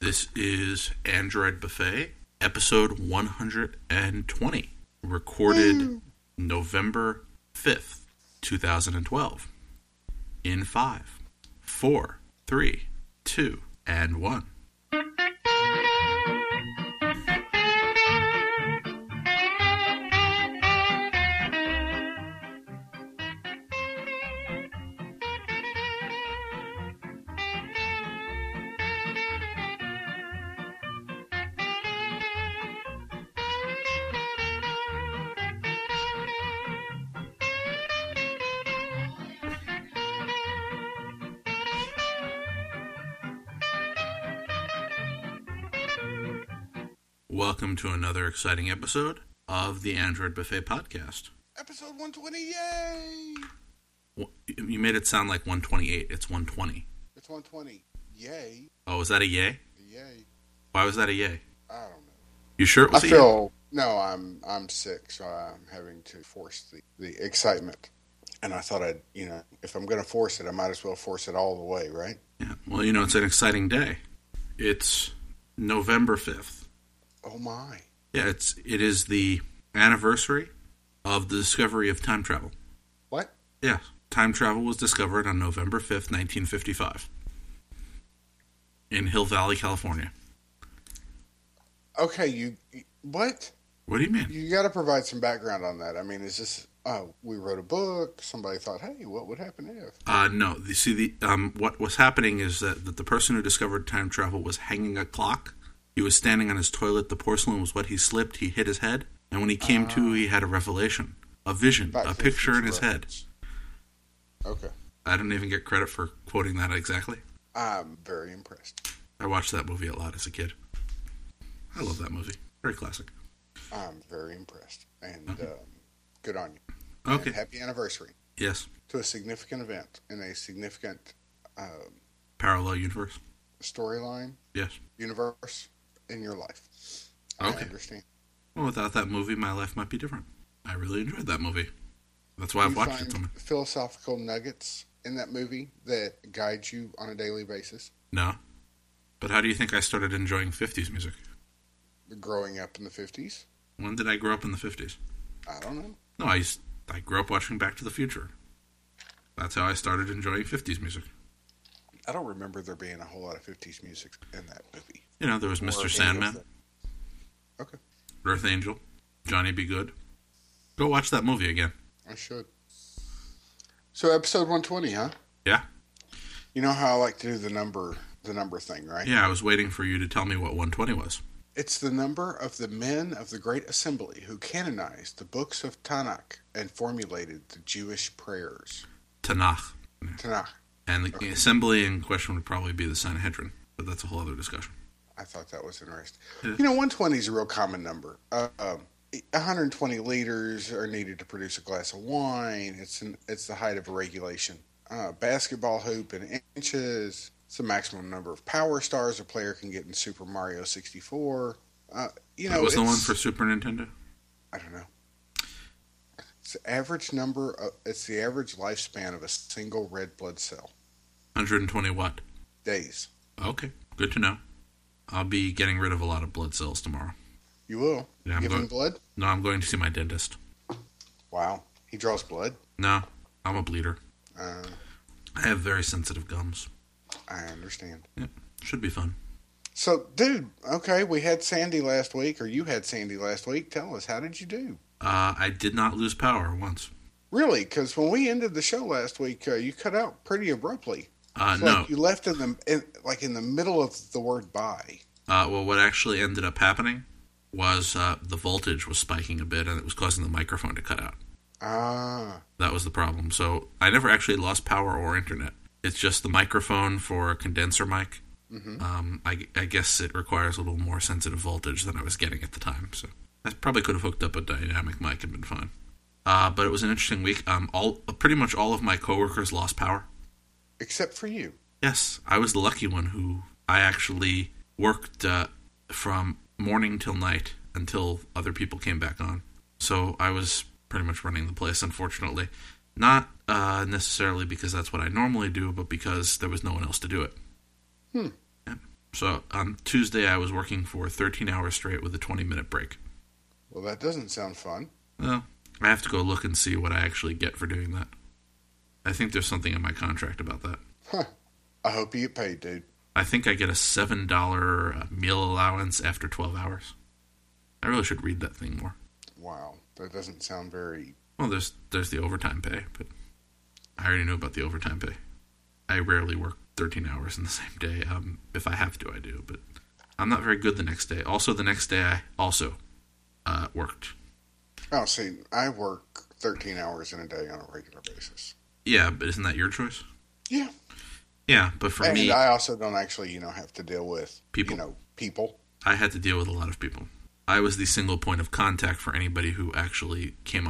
This is Android Buffet, episode 120, recorded November 5th, 2012. In 5, 4, 3, 2, and 1. Welcome to another exciting episode of the Android Buffet podcast. Episode 120, yay! You made it sound like 128. It's 120. It's 120, yay. Oh, was that a yay? Yay. Why was that a yay? I don't know. You sure it was No, I'm sick, so I'm having to force the excitement. And I thought if I'm going to force it, I might as well force it all the way, right? Yeah. Well, it's an exciting day. It's November 5th. Oh my. Yeah, it is the anniversary of the discovery of time travel. What? Yeah, time travel was discovered on November 5th, 1955 in Hill Valley, California. Okay, what? What do you mean? You got to provide some background on that. I mean, is this, we wrote a book, somebody thought, hey, what would happen if? No, you see, what was happening is that the person who discovered time travel was hanging a clock. He was standing on his toilet, the porcelain was wet, he slipped, he hit his head, and when he came to, he had a revelation, a vision, a picture in his head. Okay. I didn't even get credit for quoting that exactly. I'm very impressed. I watched that movie a lot as a kid. I love that movie. Very classic. I'm very impressed. And good on you. Okay. And happy anniversary. Yes. To a significant event in a significant parallel universe. Storyline. Yes. Universe in your life. Okay. I understand. Well, without that movie, my life might be different. I really enjoyed that movie. That's why I've watched it so much. Philosophical nuggets in that movie that guide you on a daily basis? No. But how do you think I started enjoying 50s music? Growing up in the 50s? When did I grow up in the 50s? I don't know. No, I grew up watching Back to the Future. That's how I started enjoying 50s music. I don't remember there being a whole lot of 50s music in that movie. There was Mr. Sandman. Okay. Earth Angel. Johnny Be Good. Go watch that movie again. I should. So episode 120, huh? Yeah. You know how I like to do the number thing, right? Yeah, I was waiting for you to tell me what 120 was. It's the number of the men of the Great Assembly who canonized the books of Tanakh and formulated the Jewish prayers. Tanakh. And the assembly in question would probably be the Sanhedrin, but that's a whole other discussion. I thought that was interesting. 120 is a real common number. 120 liters are needed to produce a glass of wine. It's the height of a regulation basketball hoop in inches. It's the maximum number of power stars a player can get in Super Mario 64. Was the one for Super Nintendo? I don't know. It's the average number. It's the average lifespan of a single red blood cell. 120 what? Days. Okay, good to know. I'll be getting rid of a lot of blood cells tomorrow. You will? Yeah, Giving blood? No, I'm going to see my dentist. Wow. He draws blood? No, I'm a bleeder. I have very sensitive gums. I understand. Yep, should be fun. So, dude, okay, we had Sandy last week, or you had Sandy last week. Tell us, how did you do? I did not lose power once. Really? Because when we ended the show last week, you cut out pretty abruptly. No. Like you left in the middle of the word bye. Well, what actually ended up happening was the voltage was spiking a bit, and it was causing the microphone to cut out. Ah. That was the problem. So I never actually lost power or internet. It's just the microphone for a condenser mic. Mm-hmm. I guess it requires a little more sensitive voltage than I was getting at the time. So I probably could have hooked up a dynamic mic and been fine. But it was an interesting week. Pretty much all of my coworkers lost power. Except for you. Yes, I was the lucky one who I actually worked from morning till night until other people came back on. So I was pretty much running the place, unfortunately. Not necessarily because that's what I normally do, but because there was no one else to do it. Yeah. So on Tuesday, I was working for 13 hours straight with a 20-minute break. Well, that doesn't sound fun. Well, I have to go look and see what I actually get for doing that. I think there's something in my contract about that. Huh. I hope you get paid, dude. I think I get a $7 meal allowance after 12 hours. I really should read that thing more. Wow, that doesn't sound very... Well, there's the overtime pay, but I already knew about the overtime pay. I rarely work 13 hours in the same day. If I have to, I do, but I'm not very good the next day. Also, the next day, I also worked. Oh, see, I work 13 hours in a day on a regular basis. Yeah, but isn't that your choice? Yeah. Yeah, but for me... And I also don't actually, have to deal with, people. People. I had to deal with a lot of people. I was the single point of contact for anybody who actually came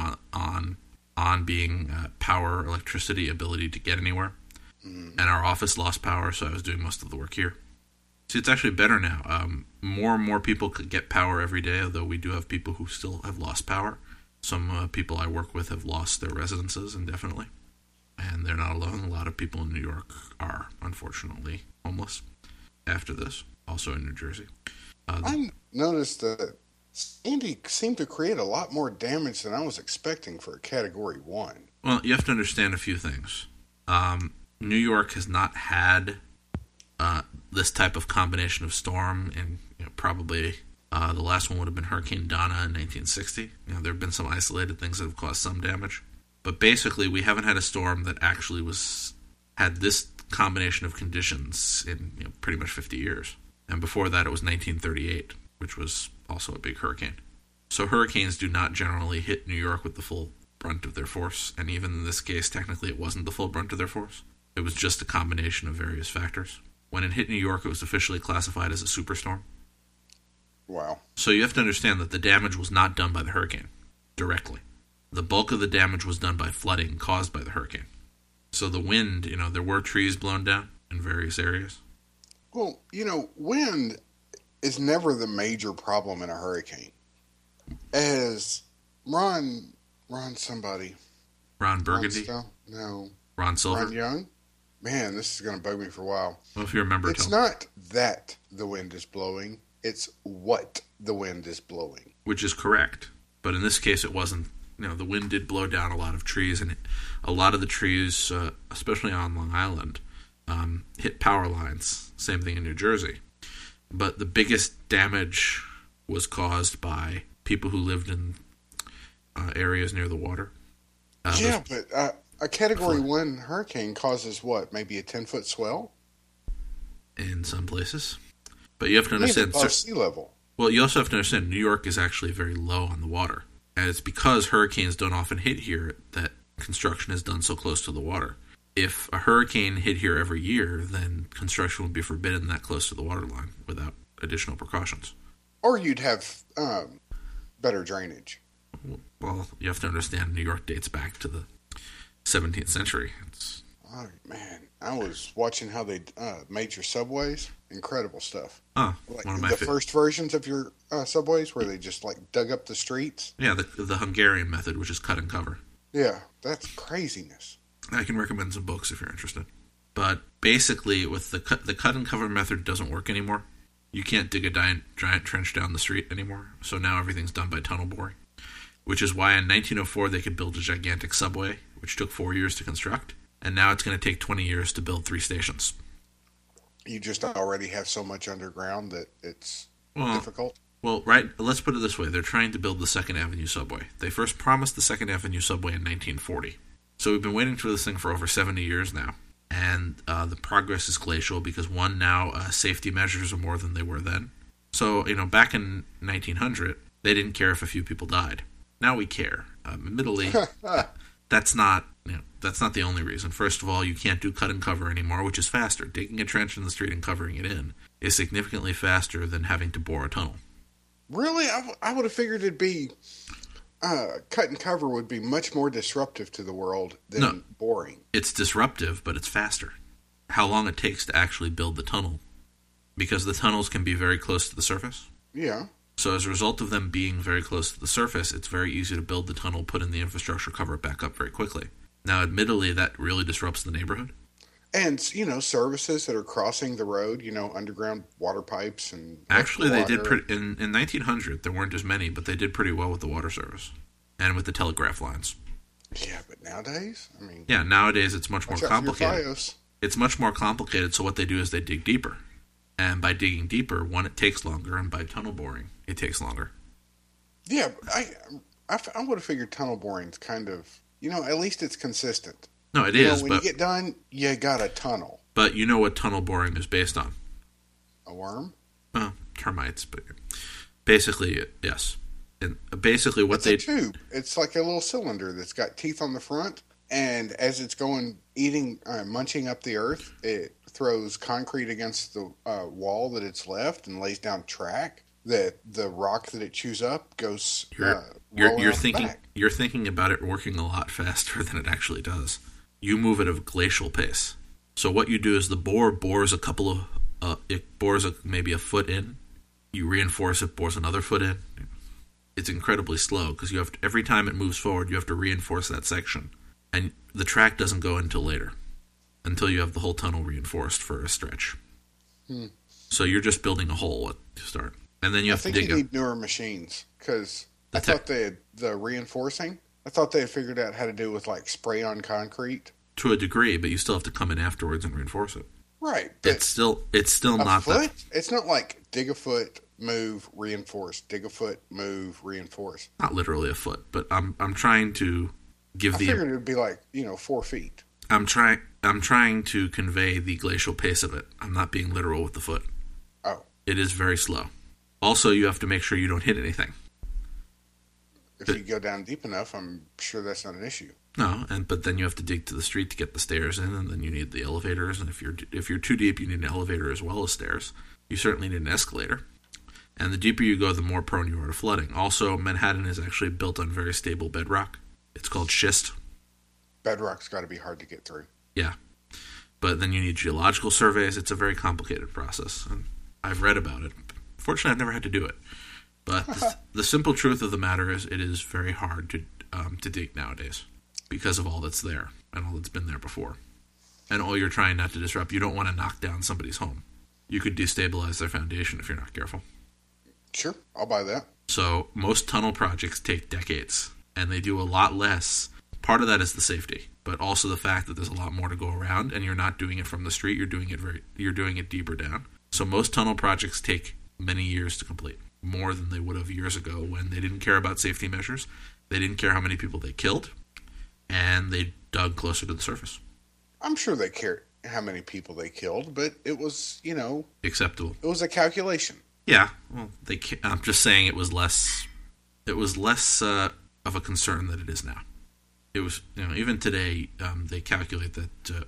on being power, electricity, ability to get anywhere. And our office lost power, so I was doing most of the work here. See, it's actually better now. More and more people could get power every day, although we do have people who still have lost power. Some people I work with have lost their residences indefinitely. And they're not alone. A lot of people in New York are, unfortunately, homeless after this. Also in New Jersey. I noticed that Sandy seemed to create a lot more damage than I was expecting for a Category 1. Well, you have to understand a few things. New York has not had this type of combination of storm, and probably the last one would have been Hurricane Donna in 1960. There have been some isolated things that have caused some damage. But basically, we haven't had a storm that actually had this combination of conditions in pretty much 50 years. And before that, it was 1938, which was also a big hurricane. So hurricanes do not generally hit New York with the full brunt of their force. And even in this case, technically, it wasn't the full brunt of their force. It was just a combination of various factors. When it hit New York, it was officially classified as a superstorm. Wow. So you have to understand that the damage was not done by the hurricane directly. The bulk of the damage was done by flooding caused by the hurricane. So the wind, there were trees blown down in various areas. Well, wind is never the major problem in a hurricane. As Ron somebody. Ron Burgundy? No. Ron Silver? Ron Young? Man, this is going to bug me for a while. Well, if you remember... It's not that the wind is blowing. It's what the wind is blowing. Which is correct. But in this case, it wasn't. The wind did blow down a lot of trees, and a lot of the trees, especially on Long Island, hit power lines. Same thing in New Jersey. But the biggest damage was caused by people who lived in areas near the water. But a Category 1 hurricane causes what? Maybe a 10-foot swell? In some places. But you have to understand... Above sea level. Well, you also have to understand New York is actually very low on the water. And it's because hurricanes don't often hit here that construction is done so close to the water. If a hurricane hit here every year, then construction would be forbidden that close to the water line without additional precautions. Or you'd have better drainage. Well, you have to understand New York dates back to the 17th century. Oh, man. I was watching how they made your subways. Incredible stuff. Oh, like one of my the first versions of your subways where they just dug up the streets. Yeah, the Hungarian method, which is cut and cover. Yeah, that's craziness. I can recommend some books if you're interested. But basically, with the cut and cover method doesn't work anymore. You can't dig a giant trench down the street anymore. So now everything's done by tunnel boring. Which is why in 1904 they could build a gigantic subway, which took 4 years to construct. And now it's going to take 20 years to build 3 stations. You just already have so much underground that it's difficult? Well, right. Let's put it this way. They're trying to build the 2nd Avenue subway. They first promised the 2nd Avenue subway in 1940. So we've been waiting for this thing for over 70 years now. And the progress is glacial because, one, now safety measures are more than they were then. So, back in 1900, they didn't care if a few people died. Now we care. Admittedly, that's not the only reason. First of all, you can't do cut and cover anymore, which is faster. Digging a trench in the street and covering it in is significantly faster than having to bore a tunnel. Really? I would have figured it'd be... cut and cover would be much more disruptive to the world than boring. It's disruptive, but it's faster. How long it takes to actually build the tunnel. Because the tunnels can be very close to the surface. Yeah. So as a result of them being very close to the surface, it's very easy to build the tunnel, put in the infrastructure, cover it back up very quickly. Now, admittedly, that really disrupts the neighborhood. And, services that are crossing the road, underground water pipes and Actually, electrical they did wire. in 1900. There weren't as many, but they did pretty well with the water service and with the telegraph lines. Yeah, but nowadays, I mean, Yeah, nowadays it's much more watch out for your complicated. FiOS. It's much more complicated. So what they do is they dig deeper, and by digging deeper, one, it takes longer, and by tunnel boring, it takes longer. Yeah, but I would have figured tunnel boring's kind of, at least it's consistent. No, it is, When but you get done, you got a tunnel. but you know what tunnel boring is based on? A worm? Well, termites, but basically, yes. And basically, what It's a tube. It's like a little cylinder that's got teeth on the front, and as it's going, munching up the earth, it throws concrete against the wall that it's left and lays down track that the rock that it chews up goes rolling you're out the thinking back. you're thinking about it working a lot faster than it actually does. You move at a glacial pace. So what you do is the bore bores a couple of it bores maybe a foot in. You reinforce it, bores another foot in. It's incredibly slow because you have to, every time it moves forward, you have to reinforce that section, and the track doesn't go until later, until you have the whole tunnel reinforced for a stretch. So you're just building a hole to start, and then you I have to think dig you up. need newer machines because The I thought they had the reinforcing. I thought they had figured out how to do with like spray on concrete. To a degree, but you still have to come in afterwards and reinforce it. Right, but It's still a not foot. that. It's not like dig a foot, move, reinforce. Dig a foot, move, reinforce. Not literally a foot, but I'm trying to give I the figured it would be like 4 feet. I'm trying to convey the glacial pace of it. I'm not being literal with the foot. Oh, It is very slow. Also, you have to make sure you don't hit anything. if you go down deep enough, I'm sure that's not an issue. No, but then you have to dig to the street to get the stairs in, and then you need the elevators. And if you're too deep, you need an elevator as well as stairs. You certainly need an escalator. And the deeper you go, the more prone you are to flooding. Also, Manhattan is actually built on very stable bedrock. It's called schist. Bedrock's got to be hard to get through. Yeah. But then you need geological surveys. It's a very complicated process. And I've read about it. Fortunately, I've never had to do it. But the simple truth of the matter is it is very hard to dig nowadays because of all that's there and all that's been there before. And all you're trying not to disrupt. You don't want to knock down somebody's home. You could destabilize their foundation if you're not careful. Sure, I'll buy that. So most tunnel projects take decades, and they do a lot less. Part of that is the safety, but also the fact that there's a lot more to go around, and you're not doing it from the street. You're doing it deeper down. So most tunnel projects take many years to complete, more than they would have years ago when they didn't care about safety measures. They didn't care how many people they killed, and they dug closer to the surface. I'm sure they cared how many people they killed, but it was, Acceptable. it was a calculation. Yeah, well, I'm just saying it was less. It was less of a concern than it is now. It was, even today, they calculate that.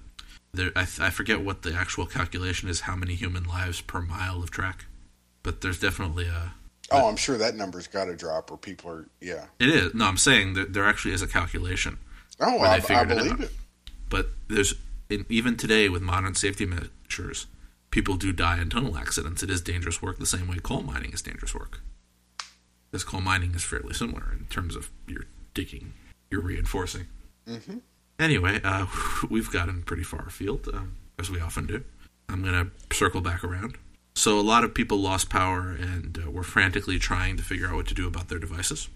I forget what the actual calculation is. How many human lives per mile of track? But there's definitely a. Oh, I'm sure that number's got to drop, or people are. Yeah. It is. No, I'm saying that there actually is a calculation. Oh, where I they figured believe out. it. But even today, with modern safety measures, people do die in tunnel accidents. It is dangerous work the same way coal mining is dangerous work. Because coal mining is fairly similar in terms of you're digging, you're reinforcing. Mm-hmm. Anyway, we've gotten pretty far afield, as we often do. I'm going to circle back around. So a lot of people lost power and were frantically trying to figure out what to do about their devices.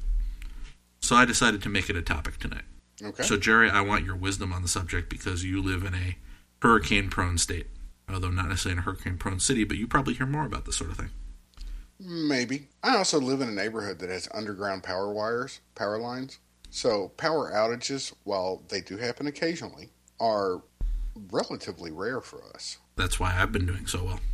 So I decided to make it a topic tonight. Okay. So, Jerry, I want your wisdom on the subject because you live in a hurricane-prone state. Although not necessarily in a hurricane-prone city, but you probably hear more about this sort of thing. Maybe. I also live in a neighborhood that has underground power lines. So power outages, while they do happen occasionally, are relatively rare for us. That's why I've been doing so well.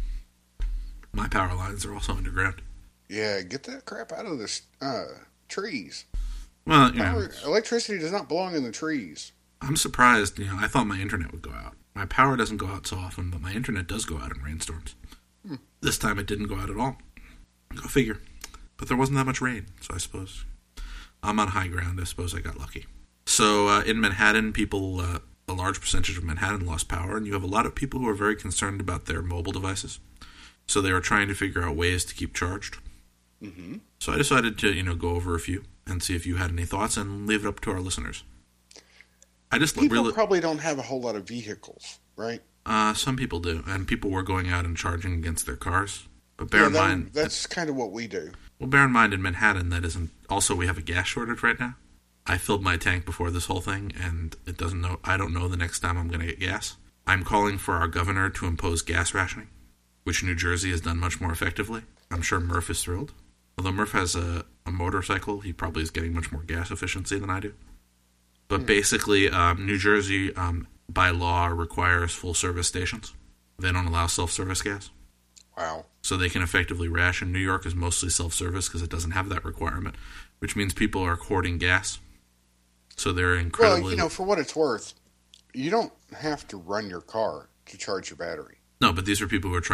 My power lines are also underground. Yeah, get that crap out of the trees. Well, Electricity does not belong in the trees. I'm surprised. I thought my internet would go out. My power doesn't go out so often, but my internet does go out in rainstorms. This time it didn't go out at all. Go figure. But there wasn't that much rain, so I suppose I'm on high ground. I suppose I got lucky. So in Manhattan, a large percentage of Manhattan lost power, and you have a lot of people who are very concerned about their mobile devices. So they were trying to figure out ways to keep charged. Mm-hmm. So I decided to go over a few and see if you had any thoughts and leave it up to our listeners. People probably don't have a whole lot of vehicles, right? Some people do, and people were going out and charging against their cars. But bear in mind, that's kind of what we do. Well, bear in mind, in Manhattan, that isn't. Also, we have a gas shortage right now. I filled my tank before this whole thing, and it doesn't know. I don't know the next time I'm going to get gas. I'm calling for our governor to impose gas rationing, which New Jersey has done much more effectively. I'm sure Murph is thrilled. Although Murph has a motorcycle, he probably is getting much more gas efficiency than I do. But basically, New Jersey, by law, requires full service stations. They don't allow self-service gas. Wow. So they can effectively ration. New York is mostly self-service because it doesn't have that requirement, which means people are hoarding gas. So they're incredibly... Well, for what it's worth, you don't have to run your car to charge your battery. No, but these are people who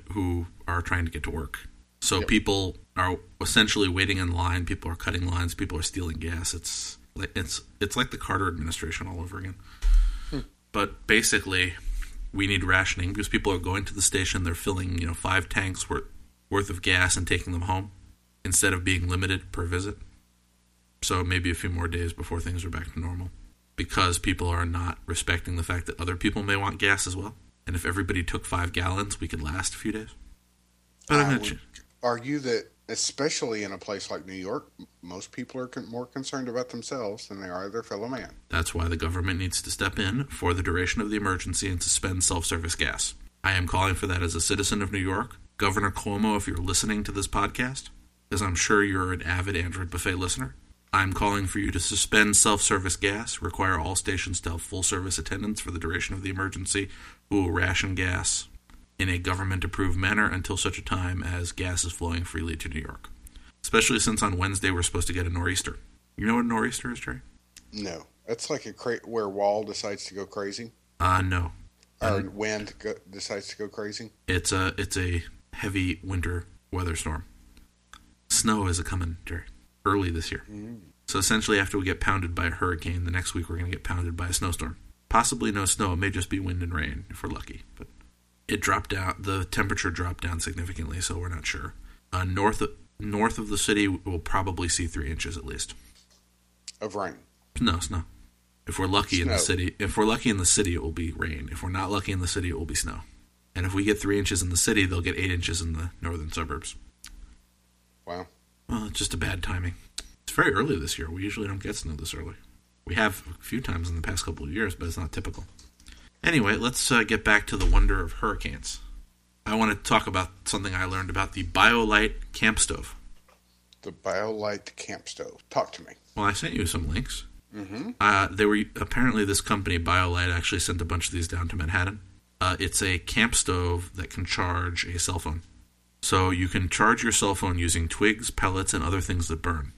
are trying to get to work. So people are essentially waiting in line. People are cutting lines. People are stealing gas. It's like the Carter administration all over again. But basically, we need rationing because people are going to the station. They're filling 5 tanks worth of gas and taking them home instead of being limited per visit. So maybe a few more days before things are back to normal because people are not respecting the fact that other people may want gas as well. And if everybody took 5 gallons, we could last a few days. But I would argue that, especially in a place like New York, most people are more concerned about themselves than they are their fellow man. That's why the government needs to step in for the duration of the emergency and suspend self-service gas. I am calling for that as a citizen of New York. Governor Cuomo, if you're listening to this podcast, because I'm sure you're an avid Android Buffet listener, I'm calling for you to suspend self-service gas, require all stations to have full service attendants for the duration of the emergency, who will ration gas in a government-approved manner until such a time as gas is flowing freely to New York. Especially since on Wednesday we're supposed to get a nor'easter. You know what a nor'easter is, Jerry? No. That's like where Wall decides to go crazy? No. Or wind decides to go crazy? It's a heavy winter weather storm. Snow is coming, Jerry, early this year. So essentially after we get pounded by a hurricane, the next week we're going to get pounded by a snowstorm. Possibly no snow. It may just be wind and rain if we're lucky, but it dropped down. The temperature dropped down significantly, so we're not sure. North of the city, we'll probably see 3 inches at least of rain. No snow. If we're lucky in the city, it will be rain. If we're not lucky in the city, it will be snow. And if we get 3 inches in the city, they'll get 8 inches in the northern suburbs. Wow. Well, it's just a bad timing. It's very early this year. We usually don't get snow this early. We have a few times in the past couple of years, but it's not typical. Anyway, let's get back to the wonder of hurricanes. I want to talk about something I learned about the BioLite camp stove. The BioLite camp stove. Talk to me. Well, I sent you some links. They were apparently this company, BioLite, actually sent a bunch of these down to Manhattan. It's a camp stove that can charge a cell phone. So you can charge your cell phone using twigs, pellets, and other things that burn.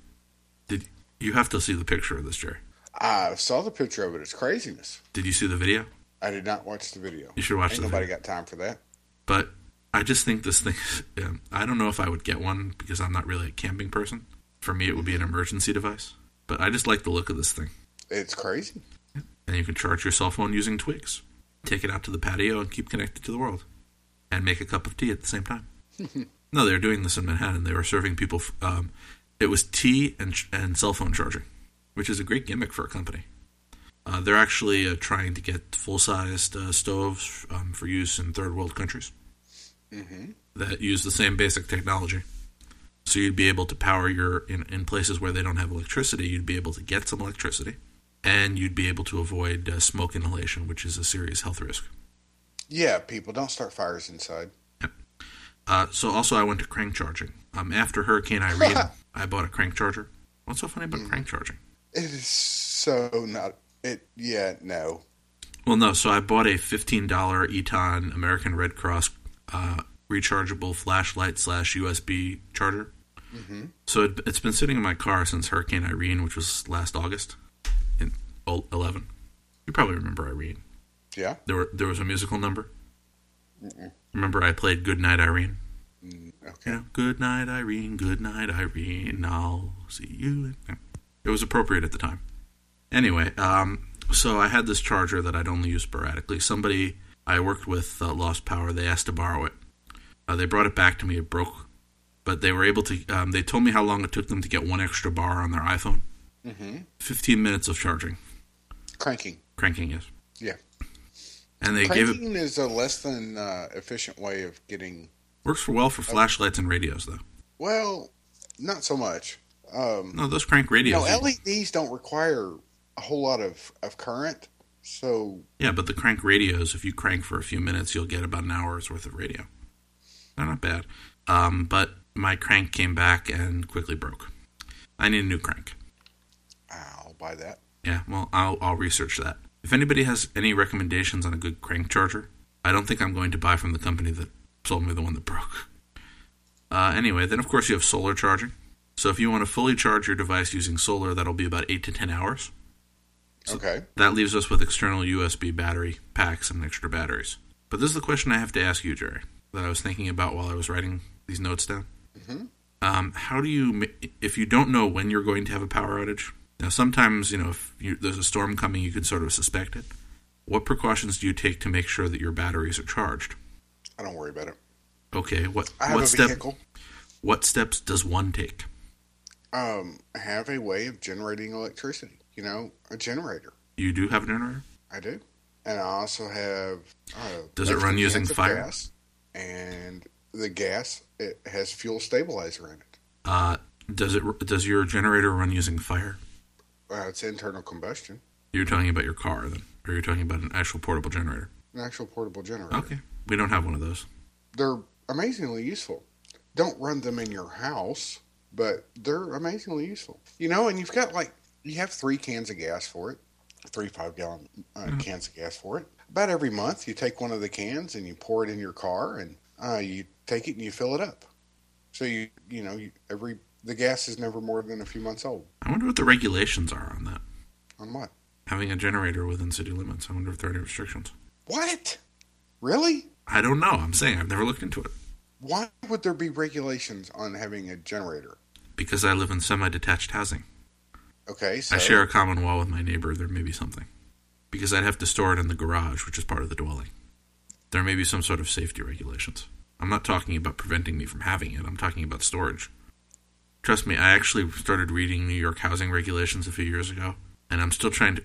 You have to see the picture of this, Jerry. I saw the picture of it. It's craziness. Did you see the video? I did not watch the video. You should watch the video. Nobody got time for that. But I just think this thing, I don't know if I would get one because I'm not really a camping person. For me, it would be an emergency device. But I just like the look of this thing. It's crazy. And you can charge your cell phone using twigs. Take it out to the patio and keep connected to the world. And make a cup of tea at the same time. No, they're doing this in Manhattan. They were serving people, it was tea and cell phone charging, which is a great gimmick for a company. They're actually trying to get full-sized stoves for use in third world countries that use the same basic technology. So you'd be able to power in places where they don't have electricity, you'd be able to get some electricity, and you'd be able to avoid smoke inhalation, which is a serious health risk. Yeah, people, don't start fires inside. Yep. So also I went to crank charging. After Hurricane Irene, I bought a crank charger. What's so funny about crank charging? It is so not... no. Well, no, so I bought a $15 Eton American Red Cross rechargeable flashlight / USB charger. So it's been sitting in my car since Hurricane Irene, which was last August in 2011. You probably remember Irene. Yeah. There was a musical number. Remember I played Good Night Irene? Okay. Good night Irene, I'll see you. It was appropriate at the time. Anyway, so I had this charger that I'd only use sporadically. Somebody I worked with lost power. They asked to borrow it. They brought it back to me. It broke. But they were able to, they told me how long it took them to get 1 extra bar on their iPhone. 15 minutes of charging. Cranking, yes. Yeah. And they gave it Cranking is a less than efficient way of getting. works well for flashlights and radios though. Well, not so much. No, those crank radios. LEDs don't require a whole lot of current, so Yeah, but the crank radios, if you crank for a few minutes, you'll get about an hour's worth of radio. They're not bad. But my crank came back and quickly broke. I need a new crank. I'll buy that. Yeah, well, I'll research that. If anybody has any recommendations on a good crank charger, I don't think I'm going to buy from the company that sold me the one that broke. Anyway, then of course you have solar charging. So if you want to fully charge your device using solar, that'll be about 8 to 10 hours. So Okay. that leaves us with external USB battery packs and extra batteries. But this is the question I have to ask you, Jerry, that I was thinking about while I was writing these notes down. Mm-hmm. How do you, if you don't know when you're going to have a power outage, now sometimes, if there's a storm coming, you can sort of suspect it. What precautions do you take to make sure that your batteries are charged? I don't worry about it. Okay, I have a vehicle. What steps does one take? Have a way of generating electricity. A generator. You do have a generator? I do. And I also have. Does it run using fire? Gas, and the gas, it has fuel stabilizer in it. Does your generator run using fire? It's internal combustion. You're talking about your car then, or you're talking about an actual portable generator? An actual portable generator. Okay, we don't have one of those. They're amazingly useful. Don't run them in your house, but they're amazingly useful. And you've got you have 3 cans of gas for it, 3 5-gallon cans of gas for it. About every month, you take one of the cans and you pour it in your car, and you take it and you fill it up. So the gas is never more than a few months old. I wonder what the regulations are on that. On what? Having a generator within city limits. I wonder if there are any restrictions. What? Really? I don't know. I'm saying I've never looked into it. Why would there be regulations on having a generator? Because I live in semi-detached housing. Okay, so... I share a common wall with my neighbor. There may be something. Because I'd have to store it in the garage, which is part of the dwelling. There may be some sort of safety regulations. I'm not talking about preventing me from having it. I'm talking about storage. Trust me, I actually started reading New York housing regulations a few years ago, and I'm still trying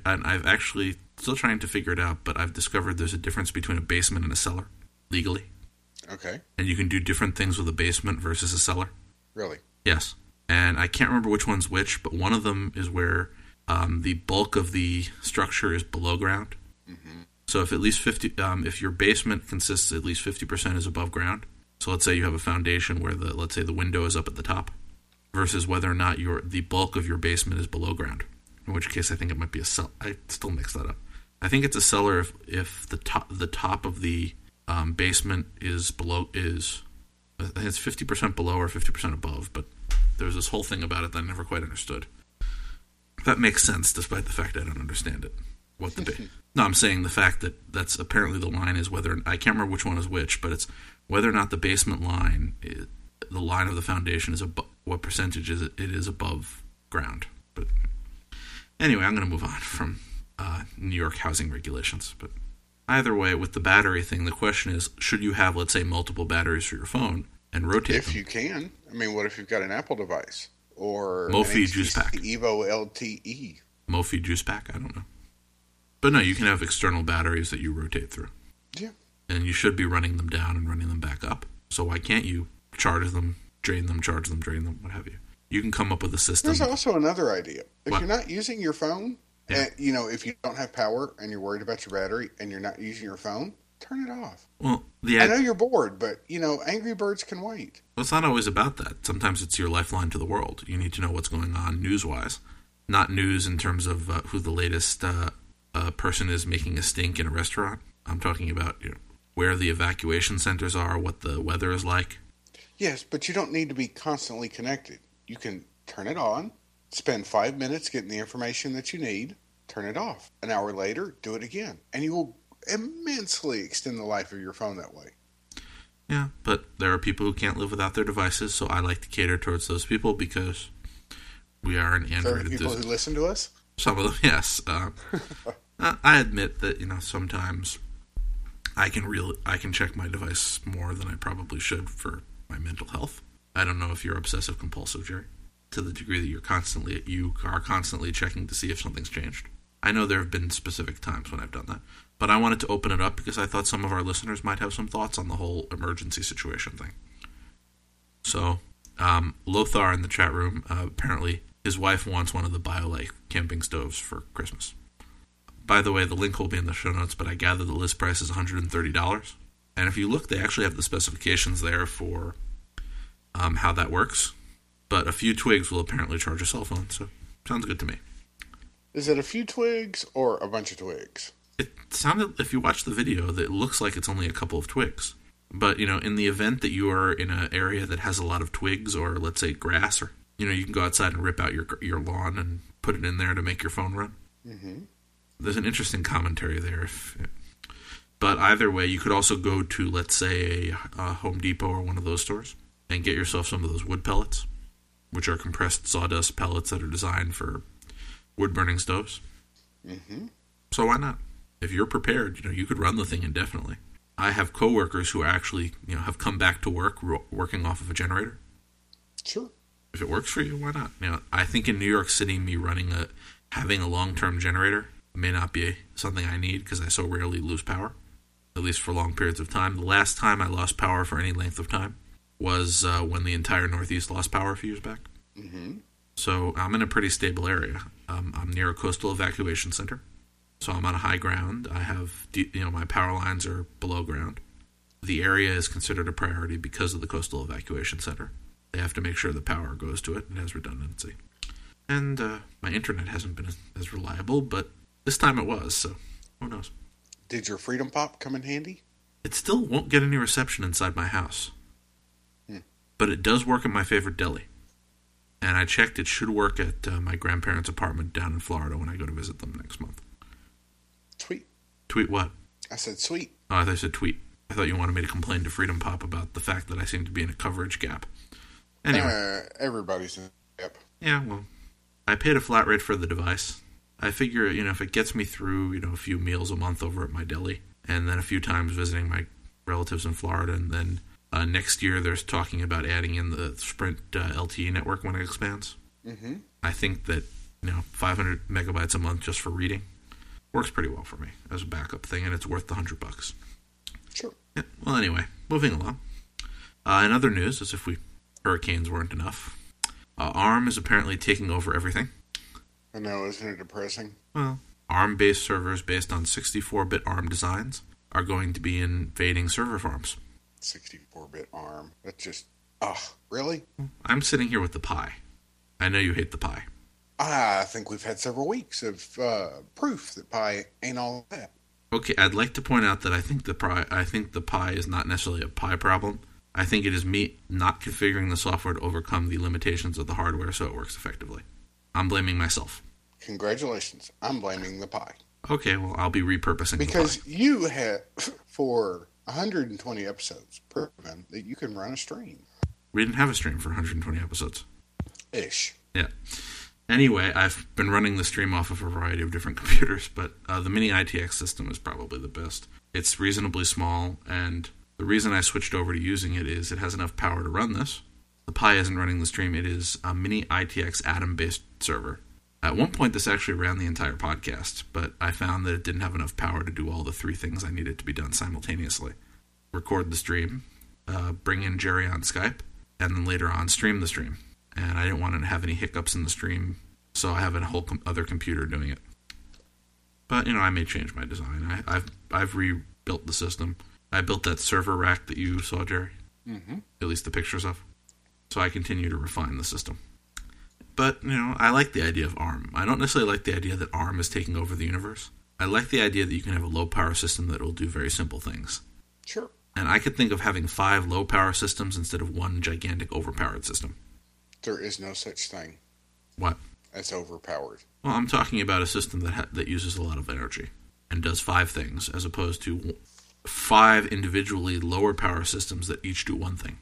to figure it out, but I've discovered there's a difference between a basement and a cellar, legally. Okay. And you can do different things with a basement versus a cellar. Really? Yes. And I can't remember which one's which, but one of them is where the bulk of the structure is below ground. Mm-hmm. So if at least if your basement consists at least 50% is above ground, so let's say you have a foundation where let's say the window is up at the top, versus whether or not the bulk of your basement is below ground. In which case, I think it might be a cellar. I still mix that up. I think it's a cellar if the top of the basement is below I think it's 50% below or 50% above. But there's this whole thing about it that I never quite understood. That makes sense, despite the fact I don't understand it. No, I'm saying the fact that that's apparently the line is whether I can't remember which one is which, but it's whether or not the basement line, the line of the foundation is what percentage it is above ground. But anyway, I'm going to move on from New York housing regulations. But either way, with the battery thing, the question is, should you have, let's say, multiple batteries for your phone and rotate them? If you can. I mean, what if you've got an Apple device? Or Mophie an Juice Pack. Evo LTE. Mophie Juice Pack? I don't know. But no, you can have external batteries that you rotate through. Yeah. And you should be running them down and running them back up. So why can't you charge them, drain them, charge them, drain them, what have you? You can come up with a system. There's also another idea. If What? you're not using your phone, Yeah. and, if you don't have power and you're worried about your battery and you're not using your phone, turn it off. Well, I know you're bored, but, Angry Birds can wait. Well, it's not always about that. Sometimes it's your lifeline to the world. You need to know what's going on news-wise. Not news in terms of who the latest person is making a stink in a restaurant. I'm talking about where the evacuation centers are, what the weather is like. Yes, but you don't need to be constantly connected. You can turn it on, spend 5 minutes getting the information that you need, turn it off. An hour later, do it again. And you will immensely extend the life of your phone that way. Yeah, but there are people who can't live without their devices, so I like to cater towards those people because we are an Android There are people who listen to us? Some of them, yes. I admit that sometimes I can check my device more than I probably should for my mental health. I don't know if you're obsessive compulsive, Jerry, to the degree that you are constantly checking to see if something's changed. I know there have been specific times when I've done that. But I wanted to open it up because I thought some of our listeners might have some thoughts on the whole emergency situation thing. So, Lothar in the chat room, apparently his wife wants one of the BioLite camping stoves for Christmas. By the way, the link will be in the show notes, but I gather the list price is $130. And if you look, they actually have the specifications there for how that works. But a few twigs will apparently charge a cell phone, so sounds good to me. Is it a few twigs or a bunch of twigs? It sounded, if you watch the video, that it looks like it's only a couple of twigs. But, in the event that you are in an area that has a lot of twigs or, let's say, grass, or, you can go outside and rip out your lawn and put it in there to make your phone run. Mm-hmm. There's an interesting commentary there. But either way, you could also go to, let's say, a Home Depot or one of those stores and get yourself some of those wood pellets, which are compressed sawdust pellets that are designed for wood-burning stoves. Mm-hmm. So why not? If you're prepared, you could run the thing indefinitely. I have coworkers who actually, have come back to work working off of a generator. Sure. If it works for you, why not? I think in New York City, me having a long-term generator may not be something I need because I so rarely lose power, at least for long periods of time. The last time I lost power for any length of time was when the entire Northeast lost power a few years back. Mm-hmm. So I'm in a pretty stable area. I'm near a coastal evacuation center. So I'm on a high ground. I have, my power lines are below ground. The area is considered a priority because of the coastal evacuation center. They have to make sure the power goes to it. It has redundancy. And my internet hasn't been as reliable, but this time it was, so who knows. Did your Freedom Pop come in handy? It still won't get any reception inside my house. But it does work at my favorite deli. And I checked, it should work at my grandparents' apartment down in Florida when I go to visit them next month. Tweet. Tweet what? I said sweet. Oh, I thought you said tweet. I thought you wanted me to complain to Freedom Pop about the fact that I seem to be in a coverage gap. Anyway. Everybody's in a gap. Yeah, well, I paid a flat rate for the device. I figure, if it gets me through, a few meals a month over at my deli, and then a few times visiting my relatives in Florida, and then next year there's talking about adding in the Sprint LTE network when it expands. Mm-hmm. I think that, 500 megabytes a month just for reading works pretty well for me as a backup thing, and it's worth the $100. Sure. Yeah, well, anyway, moving along. In other news, as if hurricanes weren't enough, ARM is apparently taking over everything. I know, isn't it depressing? Well, ARM-based servers based on 64-bit ARM designs are going to be invading server farms. 64-bit ARM. That's just... really? I'm sitting here with the Pi. I know you hate the Pi. I think we've had several weeks of proof that Pi ain't all that. Okay, I'd like to point out that I think the Pi is not necessarily a Pi problem. I think it is me not configuring the software to overcome the limitations of the hardware so it works effectively. I'm blaming myself. Congratulations. I'm blaming the Pi. Okay, well, I'll be repurposing because the Pi. You had, for 120 episodes, proven that you can run a stream. We didn't have a stream for 120 episodes. Ish. Yeah. Anyway, I've been running the stream off of a variety of different computers, but the Mini ITX system is probably the best. It's reasonably small, and the reason I switched over to using it is it has enough power to run this. The Pi isn't running the stream. It is a Mini ITX Atom-based server. At one point, this actually ran the entire podcast, but I found that it didn't have enough power to do all the three things I needed to be done simultaneously. Record the stream, bring in Jerry on Skype, and then later on stream the stream. And I didn't want to have any hiccups in the stream, so I have a whole other computer doing it. But, I may change my design. I've rebuilt the system. I built that server rack that you saw, Jerry. Mm-hmm. At least the pictures of. So I continue to refine the system. But, I like the idea of ARM. I don't necessarily like the idea that ARM is taking over the universe. I like the idea that you can have a low-power system that will do very simple things. Sure. And I could think of having 5 low-power systems instead of one gigantic overpowered system. There is no such thing. What? As overpowered. Well, I'm talking about a system that uses a lot of energy and does 5 things, as opposed to 5 individually lower power systems that each do one thing.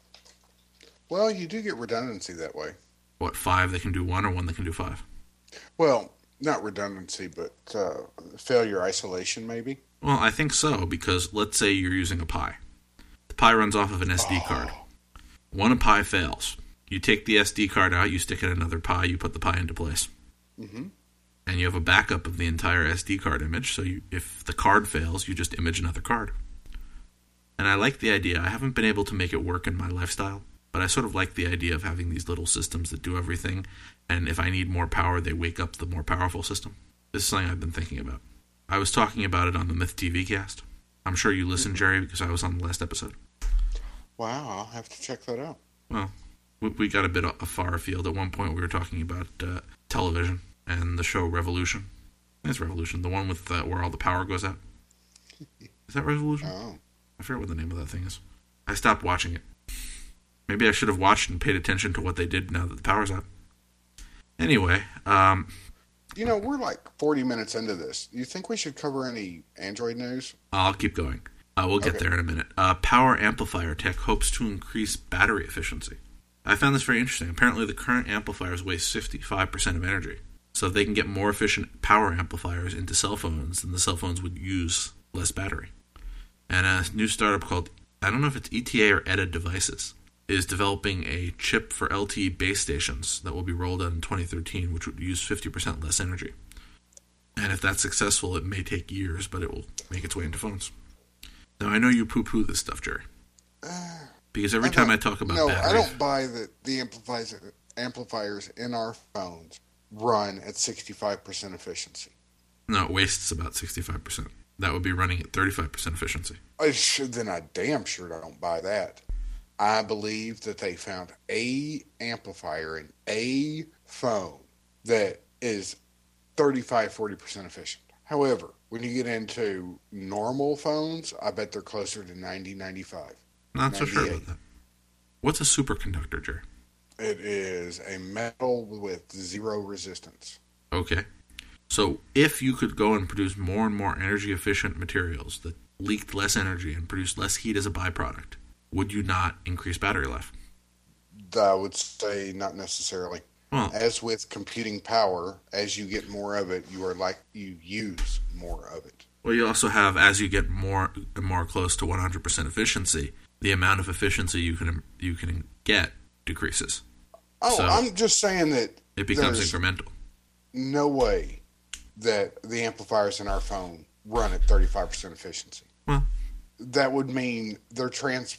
Well, you do get redundancy that way. What, 5 that can do 1 or 1 that can do 5? Well, not redundancy, but failure isolation, maybe. Well, I think so, because let's say you're using a Pi. The Pi runs off of an SD card. One Pi fails. You take the SD card out, you stick it in another Pi, you put the Pi into place. Mm-hmm. and you have a backup of the entire SD card image, so if the card fails, you just image another card. And I like the idea. I haven't been able to make it work in my lifestyle, but I sort of like the idea of having these little systems that do everything, and if I need more power, they wake up the more powerful system. This is something I've been thinking about. I was talking about it on the Myth TV cast. I'm sure you listened, Jerry, because I was on the last episode. Wow, I'll have to check that out. Well, we got a bit far afield. At one point, we were talking about television and the show Revolution. It's Revolution, the one with where all the power goes out. Is that Revolution? Oh. I forget what the name of that thing is. I stopped watching it. Maybe I should have watched and paid attention to what they did now that the power's out. Anyway, we're like 40 minutes into this. You think we should cover any Android news? I'll keep going. We'll get there in a minute. Power amplifier tech hopes to increase battery efficiency. I found this very interesting. Apparently, the current amplifiers waste 55% of energy. So if they can get more efficient power amplifiers into cell phones, then the cell phones would use less battery. And a new startup called, I don't know if it's ETA or ETA Devices, is developing a chip for LTE base stations that will be rolled out in 2013, which would use 50% less energy. And if that's successful, it may take years, but it will make its way into phones. Now, I know you poo-poo this stuff, Jerry. Because every time I talk about batteries... I don't buy that the amplifiers in our phones run at 65% efficiency. No, it wastes about 65%. That would be running at 35% efficiency. Then I damn sure don't buy that. I believe that they found a amplifier in a phone that is 35-40% efficient. However, when you get into normal phones, I bet they're closer to 90-95. Not so sure about that. What's a superconductor, Jerry? It is a metal with zero resistance. Okay. So if you could go and produce more and more energy-efficient materials that leaked less energy and produced less heat as a byproduct, would you not increase battery life? I would say not necessarily. Well, as with computing power, as you get more of it, you use more of it. Well, you also have, as you get more and more close to 100% efficiency, the amount of efficiency you can get decreases. Oh, so I'm just saying that it becomes incremental. No way that the amplifiers in our phone run at 35% efficiency. Well, that would mean they're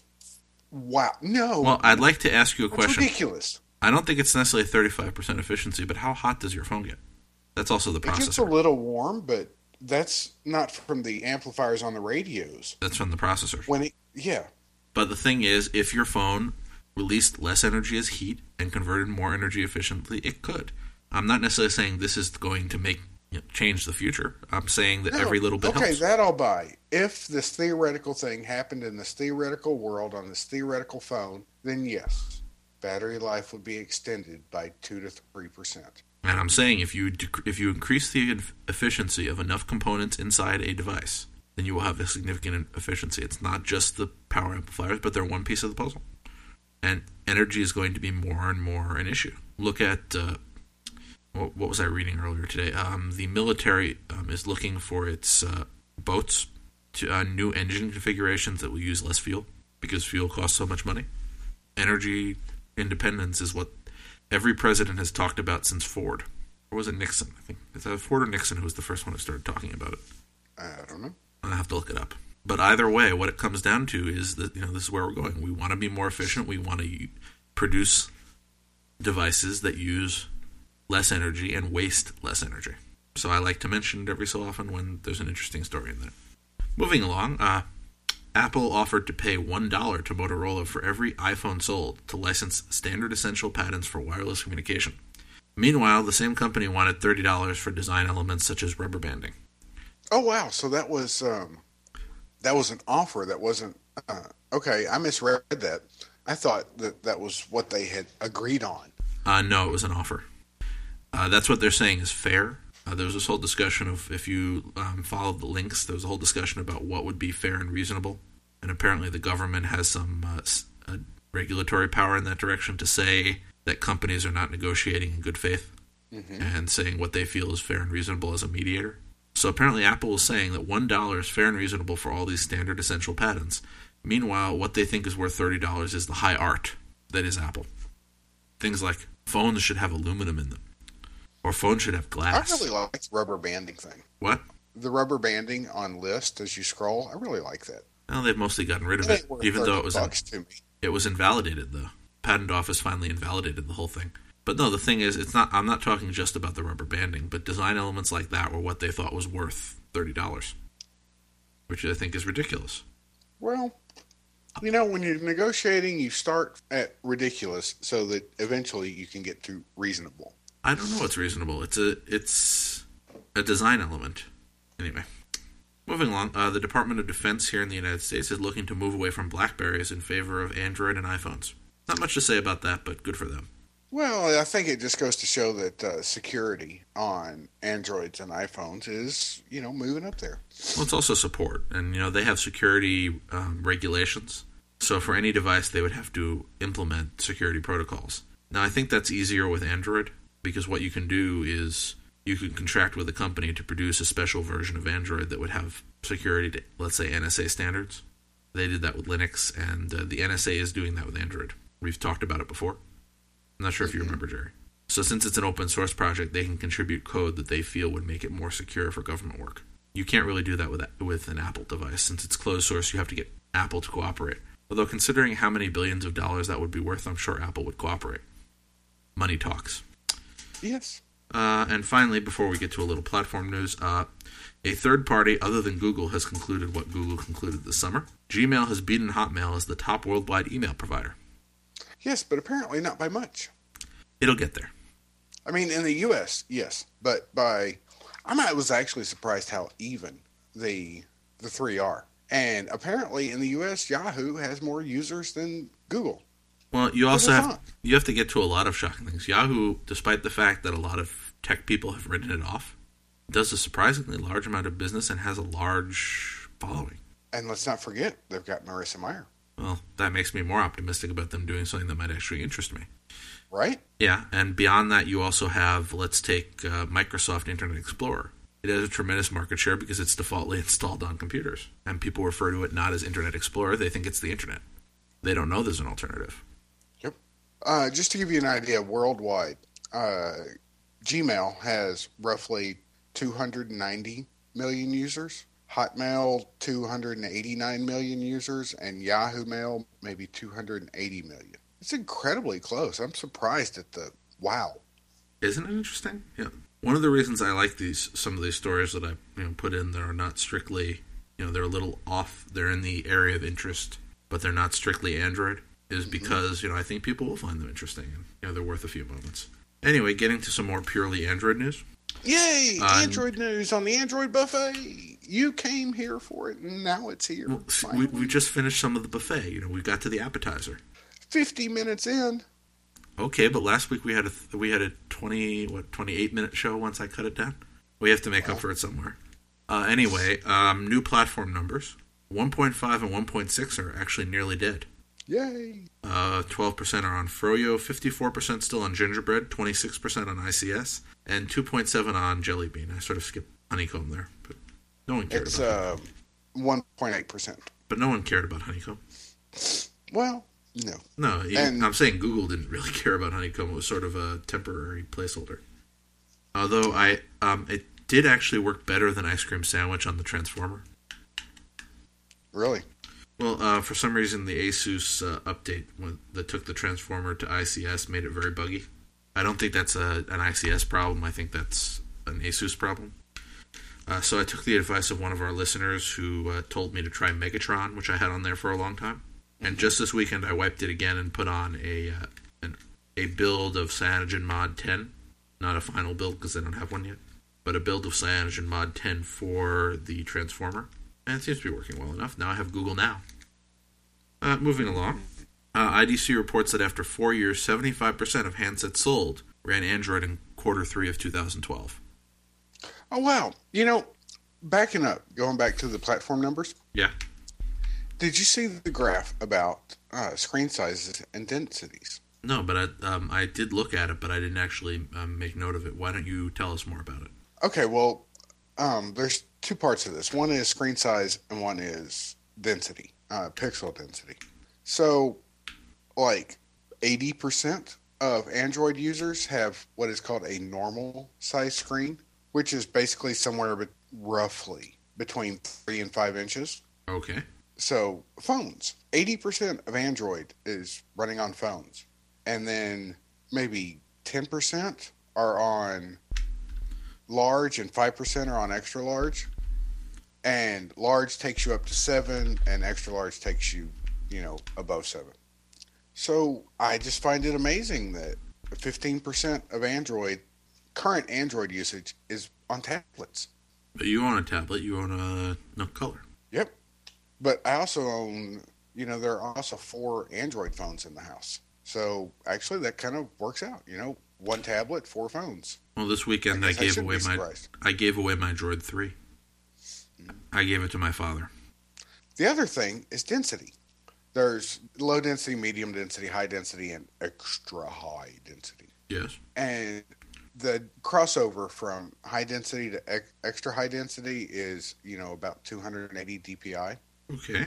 Wow, no. Well, I'd like to ask you a question. It's ridiculous. I don't think it's necessarily 35% efficiency, but how hot does your phone get? That's also the processor. It gets a little warm, but that's not from the amplifiers on the radios. That's from the processor. Yeah. But the thing is, if your phone released less energy as heat and converted more energy efficiently, it could. I'm not necessarily saying this is going to change the future. I'm saying that every little bit helps. Okay, that I'll buy. If this theoretical thing happened in this theoretical world on this theoretical phone, then yes, battery life would be extended by 2 to 3%. And I'm saying if you increase the efficiency of enough components inside a device, then you will have a significant efficiency. It's not just the power amplifiers, but they're one piece of the puzzle. And energy is going to be more and more an issue. Look at... what was I reading earlier today? The military is looking for its boats to new engine configurations that will use less fuel because fuel costs so much money. Energy independence is what every president has talked about since Ford. Or was it Nixon? I think it's Ford or Nixon who was the first one who started talking about it. I don't know. I'll have to look it up. But either way, what it comes down to is that this is where we're going. We want to be more efficient. We want to produce devices that use less energy and waste less energy. So I like to mention it every so often when there's an interesting story in there. Moving along, Apple offered to pay $1 to Motorola for every iPhone sold to license standard essential patents for wireless communication. Meanwhile, the same company wanted $30 for design elements such as rubber banding. Oh wow! So that was an offer. That wasn't okay. I misread that. I thought that was what they had agreed on. No, it was an offer. That's what they're saying is fair. There was this whole discussion of, if you followed the links, there was a whole discussion about what would be fair and reasonable. And apparently the government has some regulatory power in that direction to say that companies are not negotiating in good faith and saying what they feel is fair and reasonable as a mediator. So apparently Apple is saying that $1 is fair and reasonable for all these standard essential patents. Meanwhile, what they think is worth $30 is the high art that is Apple. Things like phones should have aluminum in them. Or phones should have I glass. really like the rubber banding thing. What? The rubber banding on list as you scroll, I really like that. Well, they've mostly gotten rid of It it, ain't worth even though $30 to me. it was invalidated. The patent office finally invalidated the whole thing. But no, the thing is, it's not. I'm not talking just about the rubber banding, but design elements like that were what they thought was worth $30, which I think is ridiculous. Well, when you're negotiating, you start at ridiculous so that eventually you can get to reasonable. I don't know what's reasonable. It's a design element. Anyway, moving along, the Department of Defense here in the United States is looking to move away from BlackBerries in favor of Android and iPhones. Not much to say about that, but good for them. Well, I think it just goes to show that security on Androids and iPhones is, moving up there. Well, it's also support, and they have security regulations. So for any device, they would have to implement security protocols. Now, I think that's easier with Android because what you can do is you can contract with a company to produce a special version of Android that would have security to, let's say, NSA standards. They did that with Linux, and the NSA is doing that with Android. We've talked about it before. I'm not sure if you remember, Jerry. So since it's an open source project, they can contribute code that they feel would make it more secure for government work. You can't really do that with an Apple device. Since it's closed source, you have to get Apple to cooperate. Although considering how many billions of dollars that would be worth, I'm sure Apple would cooperate. Money talks. Yes. And finally, before we get to a little platform news, a third party other than Google has concluded what Google concluded this summer. Gmail has beaten Hotmail as the top worldwide email provider. Yes, but apparently not by much. It'll get there. I mean, in the U.S., yes, but I was actually surprised how even the three are. And apparently in the U.S., Yahoo has more users than Google. Well, you also have to get to a lot of shocking things. Yahoo, despite the fact that a lot of tech people have written it off, does a surprisingly large amount of business and has a large following. And let's not forget, they've got Marissa Mayer. Well, that makes me more optimistic about them doing something that might actually interest me. Right? Yeah, and beyond that, you also have, let's take Microsoft Internet Explorer. It has a tremendous market share because it's defaultly installed on computers. And people refer to it not as Internet Explorer, they think it's the Internet. They don't know there's an alternative. Yep. Just to give you an idea, worldwide, Gmail has roughly 290 million users. Hotmail, 289 million users, and Yahoo Mail, maybe 280 million. It's incredibly close. I'm surprised at the wow. Isn't it interesting? Yeah. One of the reasons I like some of these stories that I put in that are not strictly, they're a little off. They're in the area of interest, but they're not strictly Android, is because I think people will find them interesting and they're worth a few moments. Anyway, getting to some more purely Android news. Yay! Android news on the Android buffet. You came here for it, and now it's here. Well, we just finished some of the buffet. We got to the appetizer. 50 minutes in. Okay, but last week we had a 28-minute show. Once I cut it down, we have to make up for it somewhere. Anyway, new platform numbers: 1.5 and 1.6 are actually nearly dead. Yay! 12% are on Froyo, 54% still on Gingerbread, 26% on ICS, and 2.7 on Jelly Bean. I sort of skipped Honeycomb there, but no one cared about it. It's 1.8%. But no one cared about Honeycomb. Well, no. No, I'm saying Google didn't really care about Honeycomb. It was sort of a temporary placeholder. Although it did actually work better than Ice Cream Sandwich on the Transformer. Really? Well, for some reason, the Asus update that took the Transformer to ICS made it very buggy. I don't think that's an ICS problem. I think that's an Asus problem. So I took the advice of one of our listeners who told me to try Megatron, which I had on there for a long time. And just this weekend, I wiped it again and put on a build of CyanogenMod 10. Not a final build because I don't have one yet, but a build of CyanogenMod 10 for the Transformer. And it seems to be working well enough. Now I have Google Now. Moving along. IDC reports that after 4 years, 75% of handsets sold ran Android in Q3 of 2012. Oh, wow. Backing up, going back to the platform numbers. Yeah. Did you see the graph about screen sizes and densities? No, but I did look at it, but I didn't actually make note of it. Why don't you tell us more about it? Okay, well, there's two parts of this. One is screen size and one is density, pixel density. So, like 80% of Android users have what is called a normal size screen, which is basically somewhere roughly between 3 and 5 inches. Okay. So phones, 80% of Android is running on phones, and then maybe 10% are on large, and 5% are on extra large. And large takes you up to 7, and extra large takes you, above 7. So I just find it amazing that 15% of current Android usage is on tablets. But you own a tablet. You own a Nook Color. Yep. But I also own, there are also 4 Android phones in the house. So actually that kind of works out, 1 tablet, 4 phones. Well, this weekend I gave away my Droid 3. I gave it to my father. The other thing is density. There's low density, medium density, high density, and extra high density. Yes. And the crossover from high density to extra high density is, about 280 DPI. Okay.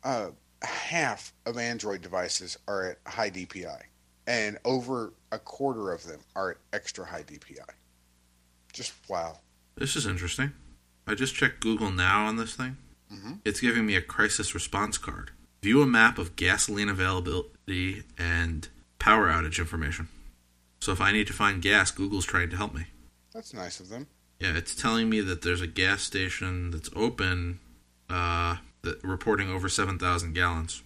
Half of Android devices are at high DPI, and over a quarter of them are at extra high DPI. Just wow. This is interesting. I just checked Google Now on this thing. Mm-hmm. It's giving me a crisis response card. View a map of gasoline availability and power outage information. So if I need to find gas, Google's trying to help me. That's nice of them. Yeah, it's telling me that there's a gas station that's open, reporting over 7,000 gallons.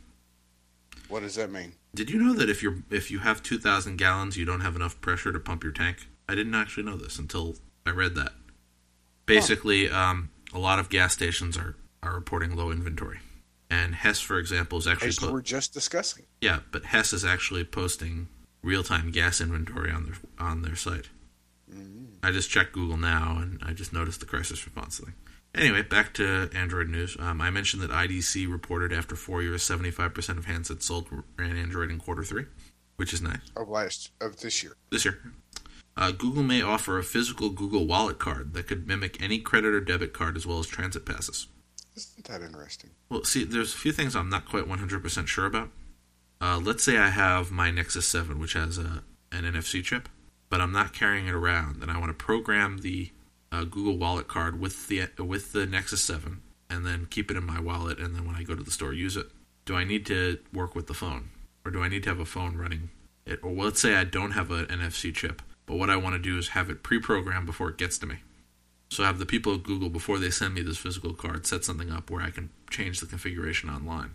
What does that mean? Did you know that if you have 2,000 gallons, you don't have enough pressure to pump your tank? I didn't actually know this until I read that. Basically, a lot of gas stations are reporting low inventory. And Hess, for example, is actually... As you were just discussing. Yeah, but Hess is actually posting real-time gas inventory on their site. Mm-hmm. I just checked Google Now, and I just noticed the crisis response thing. Anyway, back to Android news. I mentioned that IDC reported after 4 years, 75% of handsets sold ran Android in quarter 3, which is nice. Of this year. This year. Google may offer a physical Google Wallet card that could mimic any credit or debit card as well as transit passes. Isn't that interesting? Well, see, there's a few things I'm not quite 100% sure about. Let's say I have my Nexus 7, which has an NFC chip, but I'm not carrying it around, and I want to program the Google Wallet card with the Nexus 7, and then keep it in my wallet, and then when I go to the store, use it. Do I need to work with the phone, or do I need to have a phone running it? Or let's say I don't have an NFC chip, but what I want to do is have it pre-programmed before it gets to me. So have the people at Google, before they send me this physical card, set something up where I can change the configuration online.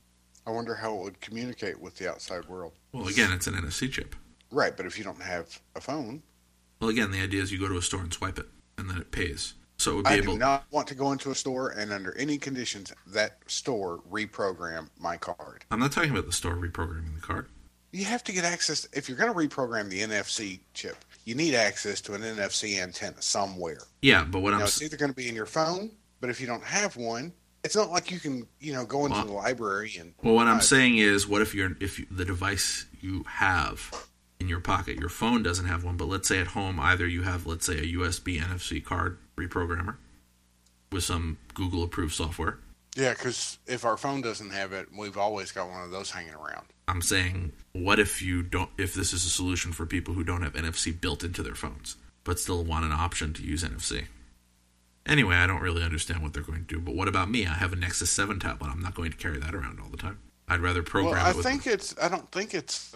I wonder how it would communicate with the outside world. Well, again, it's an NFC chip. Right, but if you don't have a phone... Well, again, the idea is you go to a store and swipe it, and then it pays. So it would be I do not want to go into a store and under any conditions that store reprogram my card. I'm not talking about the store reprogramming the card. You have to get access. If you're going to reprogram the NFC chip, you need access to an NFC antenna somewhere. Yeah, but it's either going to be in your phone, but if you don't have one, it's not like you can, go into the library and... Well, what I'm saying is, what if the device you have in your pocket, your phone doesn't have one, but let's say at home, either you have, let's say, a USB NFC card reprogrammer with some Google-approved software. Yeah, because if our phone doesn't have it, we've always got one of those hanging around. I'm saying, what if this is a solution for people who don't have NFC built into their phones, but still want an option to use NFC? Anyway, I don't really understand what they're going to do, but what about me? I have a Nexus 7 tablet. I'm not going to carry that around all the time. I'd rather program it with... I don't think it's...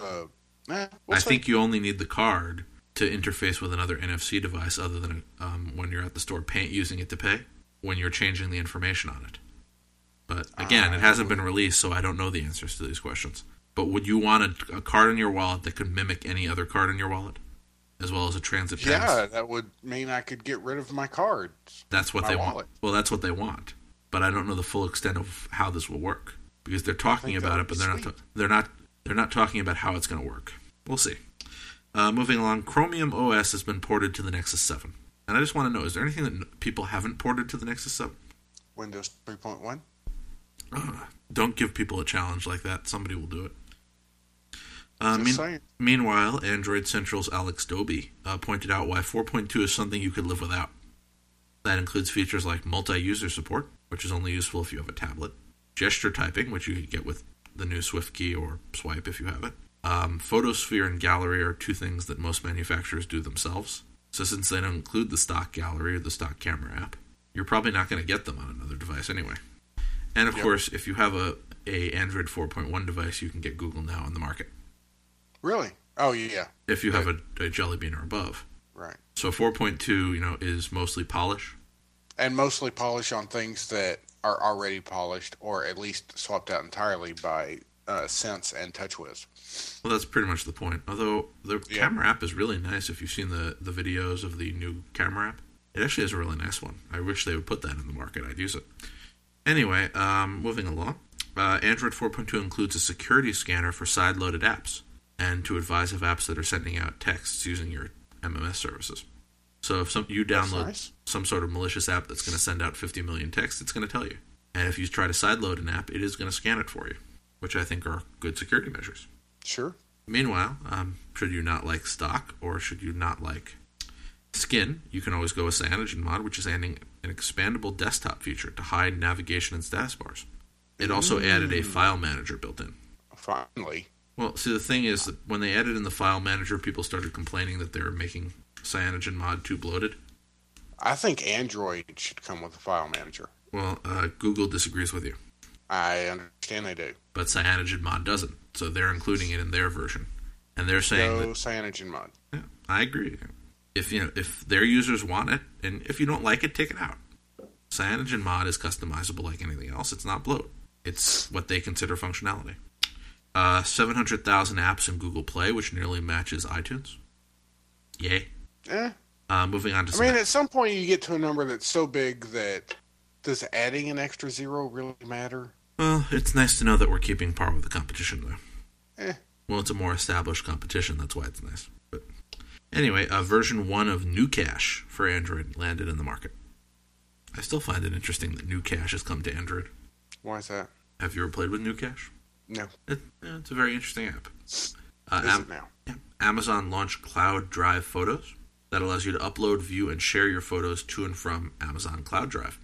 I think you only need the card to interface with another NFC device other than when you're at the store using it to pay, when you're changing the information on it. But again, it hasn't been released, so I don't know the answers to these questions. But would you want a card in your wallet that could mimic any other card in your wallet, as well as a transit pass? Yeah, that would mean I could get rid of my cards. That's what they want. Well, that's what they want. But I don't know the full extent of how this will work, because they're talking about it, but they're not talking about how it's going to work. We'll see. Moving along, Chromium OS has been ported to the Nexus 7. And I just want to know, is there anything that people haven't ported to the Nexus 7? Windows 3.1? Don't give people a challenge like that. Somebody will do it. Saying. Meanwhile, Android Central's Alex Doby pointed out why 4.2 is something you could live without. That includes features like multi-user support, which is only useful if you have a tablet, gesture typing, which you could get with the new SwiftKey or Swipe if you have it, Photosphere and gallery are two things that most manufacturers do themselves. So since they don't include the stock gallery or the stock camera app, you're probably not going to get them on another device anyway. And of course, if you have a Android 4.1 device, you can get Google Now on the market. Really? Oh, yeah. If you have a Jelly Bean or above. Right. So 4.2, is mostly polish. And mostly polish on things that are already polished or at least swapped out entirely by Sense and TouchWiz. Well, that's pretty much the point. Although the camera app is really nice. If you've seen the videos of the new camera app, it actually is a really nice one. I wish they would put that in the market. I'd use it. Anyway, moving along. Android 4.2 includes a security scanner for side-loaded apps and to advise of apps that are sending out texts using your MMS services. So if you download some sort of malicious app that's going to send out 50 million texts, it's going to tell you. And if you try to sideload an app, it is going to scan it for you, which I think are good security measures. Sure. Meanwhile, should you not like stock or should you not like skin, you can always go with CyanogenMod, which is adding an expandable desktop feature to hide navigation and status bars. It also added a file manager built in. Finally. Well, see, the thing is that when they added in the file manager, people started complaining that they were making CyanogenMod too bloated. I think Android should come with a file manager. Well, Google disagrees with you. I understand they do. But CyanogenMod doesn't, so they're including it in their version. And they're saying that CyanogenMod. Yeah, I agree. If their users want it, and if you don't like it, take it out. CyanogenMod is customizable like anything else. It's not bloat. It's what they consider functionality. 700,000 apps in Google Play, which nearly matches iTunes. Yay. Moving on to at some point you get to a number that's so big that does adding an extra zero really matter? Well, it's nice to know that we're keeping par with the competition, though. Well, it's a more established competition. That's why it's nice. But anyway, version 1 of Nucache for Android landed in the market. I still find it interesting that Nucache has come to Android. Why is that? Have you ever played with Nucache? No. It's a very interesting app. Is it now? Yeah. Amazon launched Cloud Drive Photos that allows you to upload, view, and share your photos to and from Amazon Cloud Drive.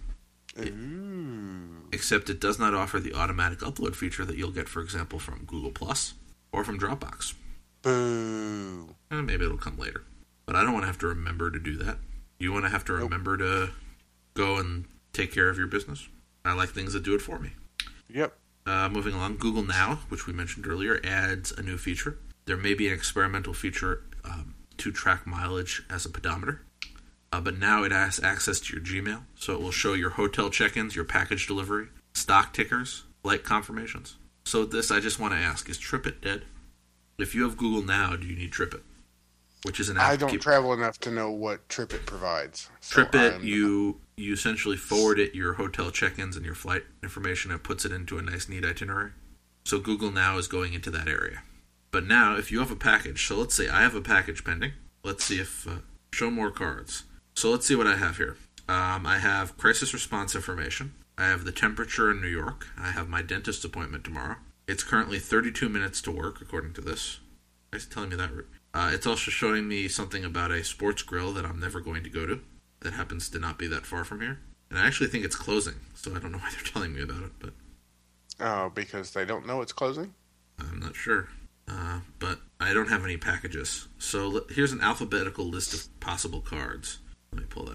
Except it does not offer the automatic upload feature that you'll get, for example, from Google Plus or from Dropbox. Boo. Maybe it'll come later. But I don't want to have to remember to do that. You want to have to remember to go and take care of your business? I like things that do it for me. Yep. Moving along, Google Now, which we mentioned earlier, adds a new feature. There may be an experimental feature to track mileage as a pedometer. But now it has access to your Gmail, so it will show your hotel check-ins, your package delivery, stock tickers, flight confirmations. So this, I just want to ask, is TripIt dead? If you have Google Now, do you need TripIt? Which is an app. I don't travel enough to know what TripIt provides. So TripIt, you essentially forward it your hotel check-ins and your flight information and puts it into a nice, neat itinerary. So Google Now is going into that area. But now, if you have a package, so let's say I have a package pending. Let's see if, show more cards. So let's see what I have here. I have crisis response information. I have the temperature in New York. I have my dentist appointment tomorrow. It's currently 32 minutes to work, according to this. It's telling me that. It's also showing me something about a sports grill that I'm never going to go to. That happens to not be that far from here. And I actually think it's closing, so I don't know why they're telling me about it. But oh, because they don't know it's closing? I'm not sure. But I don't have any packages. So here's an alphabetical list of possible cards. Let me pull that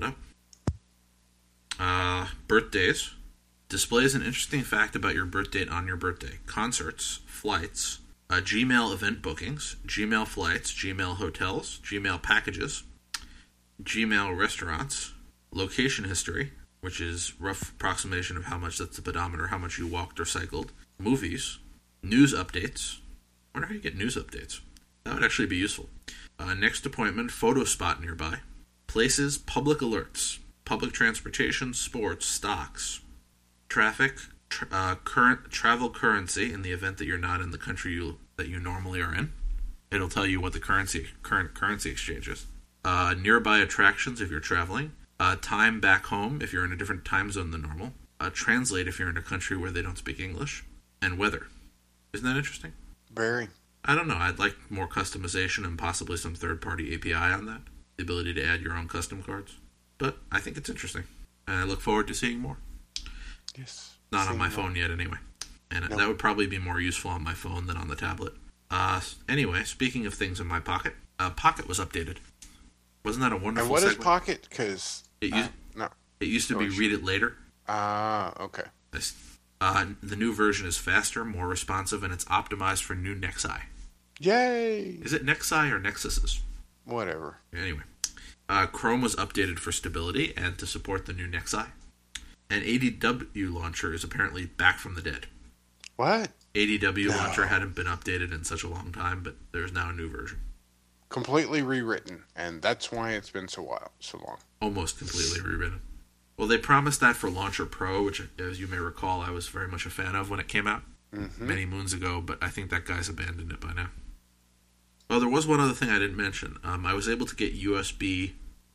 up. Birthdays. Displays an interesting fact about your birth date on your birthday. Concerts, flights, Gmail event bookings, Gmail flights, Gmail hotels, Gmail packages, Gmail restaurants, location history, which is rough approximation of how much that's the pedometer, how much you walked or cycled, movies, news updates. I wonder how you get news updates. That would actually be useful. Next appointment, photo spot nearby. Places, public alerts, public transportation, sports, stocks, traffic, current travel currency in the event that you're not in the country that you normally are in. It'll tell you what the current currency exchange is. Nearby attractions if you're traveling. Time back home if you're in a different time zone than normal. Translate if you're in a country where they don't speak English. And weather. Isn't that interesting? Very. I don't know. I'd like more customization and possibly some third-party API on that. The ability to add your own custom cards. But I think it's interesting. And I look forward to seeing more. Yes. Not on my phone yet, anyway. And that would probably be more useful on my phone than on the tablet. Anyway, speaking of things in my pocket, Pocket was updated. Wasn't that a wonderful And what segment? is Pocket? Because no. It used to be Read It Later. Okay. The new version is faster, more responsive, and it's optimized for new Nexi. Yay! Is it Nexi or Nexuses? Whatever. Anyway, Chrome was updated for stability and to support the new Nexi. And ADW Launcher is apparently back from the dead. What? ADW Launcher hadn't been updated in such a long time, but there's now a new version. Completely rewritten, and that's why it's been so long. Almost completely rewritten. Well, they promised that for Launcher Pro, which, as you may recall, I was very much a fan of when it came out many moons ago, but I think that guy's abandoned it by now. Well, there was one other thing I didn't mention. I was able to get USB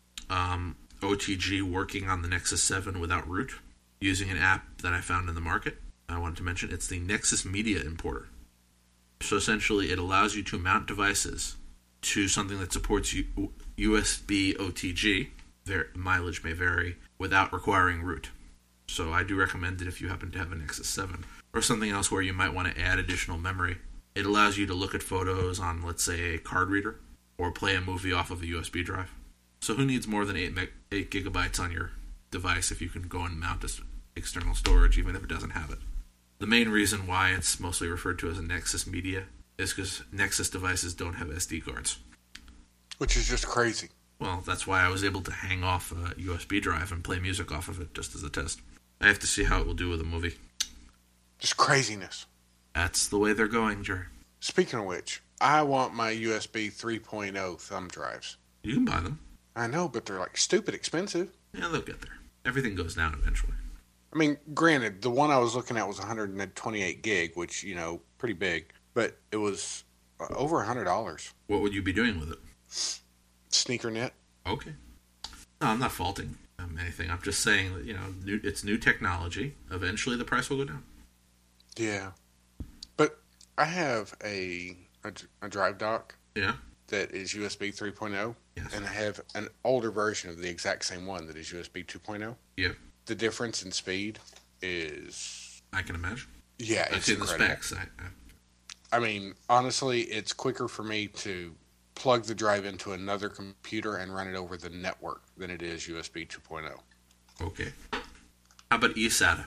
OTG working on the Nexus 7 without root using an app that I found in the market. I wanted to mention it's the Nexus Media Importer. So essentially, it allows you to mount devices to something that supports USB OTG. Their mileage may vary without requiring root. So I do recommend it if you happen to have a Nexus 7 or something else where you might want to add additional memory. It allows you to look at photos on, let's say, a card reader or play a movie off of a USB drive. So who needs more than 8 gigabytes on your device if you can go and mount external storage even if it doesn't have it? The main reason why it's mostly referred to as a Nexus Media is because Nexus devices don't have SD cards. Which is just crazy. Well, that's why I was able to hang off a USB drive and play music off of it just as a test. I have to see how it will do with a movie. Just craziness. That's the way they're going, Jerry. Speaking of which, I want my USB 3.0 thumb drives. You can buy them. I know, but they're like stupid expensive. Yeah, they'll get there. Everything goes down eventually. I mean, granted, the one I was looking at was 128 gig, which, pretty big. But it was over $100. What would you be doing with it? SneakerNet. Okay. No, I'm not faulting anything. I'm just saying that, it's new technology. Eventually the price will go down. Yeah. But I have a drive dock. Yeah. That is USB 3.0. Yes. And I have an older version of the exact same one that is USB 2.0. Yeah. The difference in speed is... I can imagine. Yeah, I've it's seen incredible. the specs. I mean, honestly, it's quicker for me to plug the drive into another computer and run it over the network than it is USB 2.0. Okay. How about eSATA?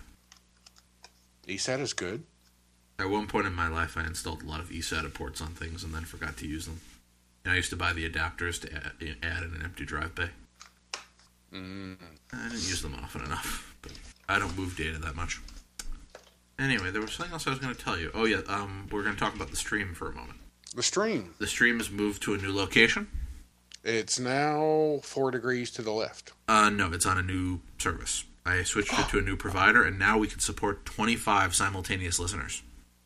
eSATA is good. At one point in my life, I installed a lot of eSATA ports on things and then forgot to use them. And I used to buy the adapters to add in an empty drive bay. I didn't use them often enough, but I don't move data that much. Anyway, there was something else I was going to tell you. Oh yeah, we're going to talk about the stream for a moment. The stream. The stream has moved to a new location. It's now 4 degrees to the left. No, it's on a new service. I switched it to a new provider, and now we can support 25 simultaneous listeners.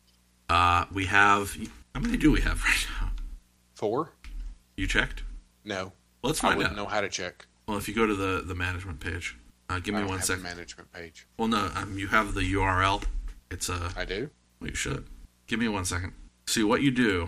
We have... How many do we have right now? 4? You checked? No. Let's find out. I wouldn't know how to check. Well, if you go to the management page, give me 1 second. Management page. Well, no, you have the URL. It's I do? Well, you should. Give me 1 second. See, what you do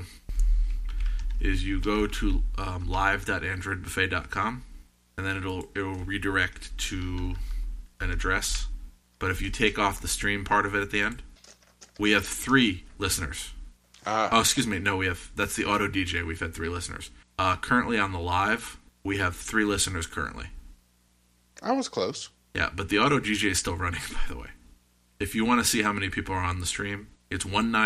is you go to live.androidbuffet.com, and then it'll redirect to an address. But if you take off the stream part of it at the end, we have 3 listeners. Oh, excuse me. No, that's the Auto DJ. We've had 3 listeners. Currently on the live, we have 3 listeners currently. I was close. Yeah, but the Auto DJ is still running, by the way. If you want to see how many people are on the stream, it's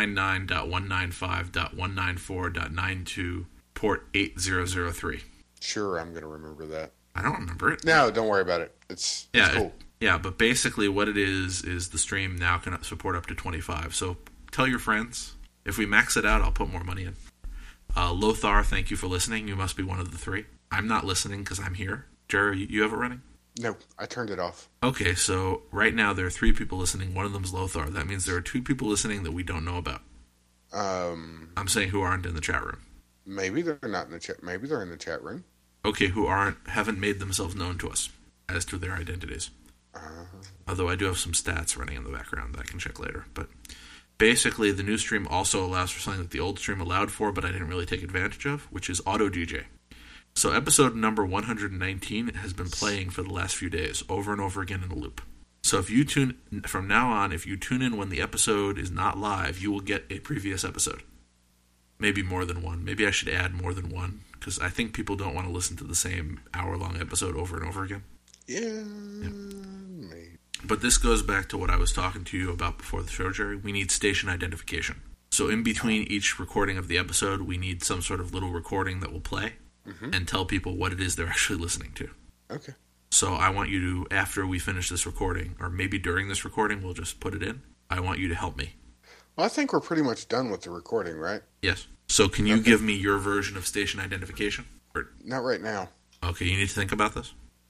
199.195.194.92, port 8003. Sure, I'm going to remember that. I don't remember it. No, don't worry about it. It's cool. Yeah, but basically what it is the stream now can support up to 25. So tell your friends. If we max it out, I'll put more money in. Lothar, thank you for listening. You must be one of the 3. I'm not listening because I'm here. Jerry, you have it running? No, I turned it off. Okay, so right now there are 3 people listening. One of them is Lothar. That means there are 2 people listening that we don't know about. I'm saying who aren't in the chat room. Maybe they're not in the chat. Maybe they're in the chat room. Okay, who haven't made themselves known to us as to their identities. Although I do have some stats running in the background that I can check later. But basically, the new stream also allows for something that the old stream allowed for, but I didn't really take advantage of, which is Auto DJ. So episode number 119 has been playing for the last few days, over and over again in a loop. So if you from now on, if you tune in when the episode is not live, you will get a previous episode. Maybe more than one. Maybe I should add more than one, because I think people don't want to listen to the same hour-long episode over and over again. Yeah. Maybe. But this goes back to what I was talking to you about before the show, Jerry. We need station identification. So in between each recording of the episode, we need some sort of little recording that will play and tell people what it is they're actually listening to. Okay. So I want you to, after we finish this recording, or maybe during this recording, we'll just put it in, I want you to help me. Well, I think we're pretty much done with the recording, right? Yes. So can you give me your version of station identification? Or... Not right now. Okay, you need to think about this?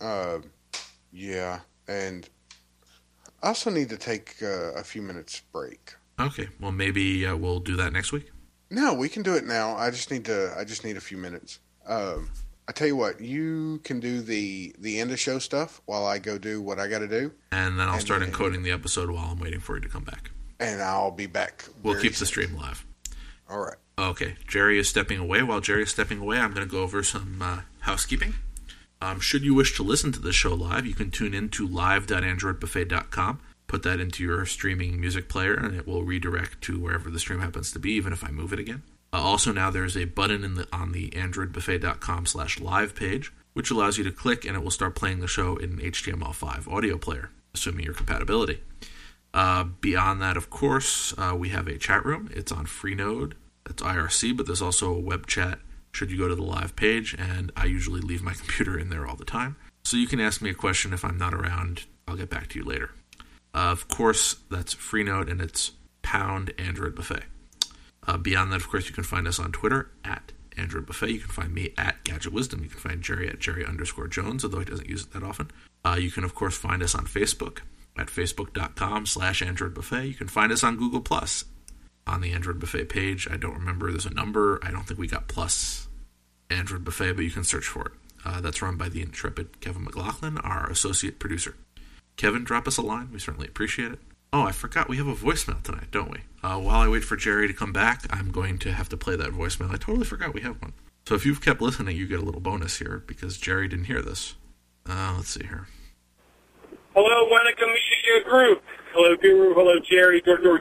Yeah, and I also need to take a few minutes break. Okay, well maybe we'll do that next week? No, we can do it now. I just need a few minutes. I tell you what, you can do the end of show stuff while I go do what I got to do. And then I'll start encoding the episode while I'm waiting for you to come back. And I'll be back. We'll keep the stream live. All right. Okay, Jerry is stepping away. While Jerry is stepping away, I'm going to go over some housekeeping. Should you wish to listen to this show live, you can tune in to live.androidbuffet.com. Put that into your streaming music player, and it will redirect to wherever the stream happens to be, even if I move it again. Also, now there's a button on the androidbuffet.com/live page, which allows you to click, and it will start playing the show in an HTML5 audio player, assuming your compatibility. Beyond that, of course, we have a chat room. It's on Freenode. That's IRC, but there's also a web chat should you go to the live page, and I usually leave my computer in there all the time. So you can ask me a question if I'm not around. I'll get back to you later. Of course, that's Freenode, and it's #AndroidBuffet. Beyond that, of course, you can find us on Twitter at Android Buffet. You can find me at Gadget Wisdom. You can find Jerry at Jerry_Jones, although he doesn't use it that often. You can, of course, find us on Facebook at facebook.com/Android Buffet. You can find us on Google Plus on the Android Buffet page. I don't remember. There's a number. I don't think we got plus Android Buffet, but you can search for it. That's run by the intrepid Kevin McLaughlin, our associate producer. Kevin, drop us a line. We certainly appreciate it. Oh, I forgot. We have a voicemail tonight, don't we? While I wait for Jerry to come back, I'm going to have to play that voicemail. I totally forgot we have one. So if you've kept listening, you get a little bonus here because Jerry didn't hear this. Let's see here. Hello, Wanaka, Michigan group. Hello, Guru. Hello, Jerry.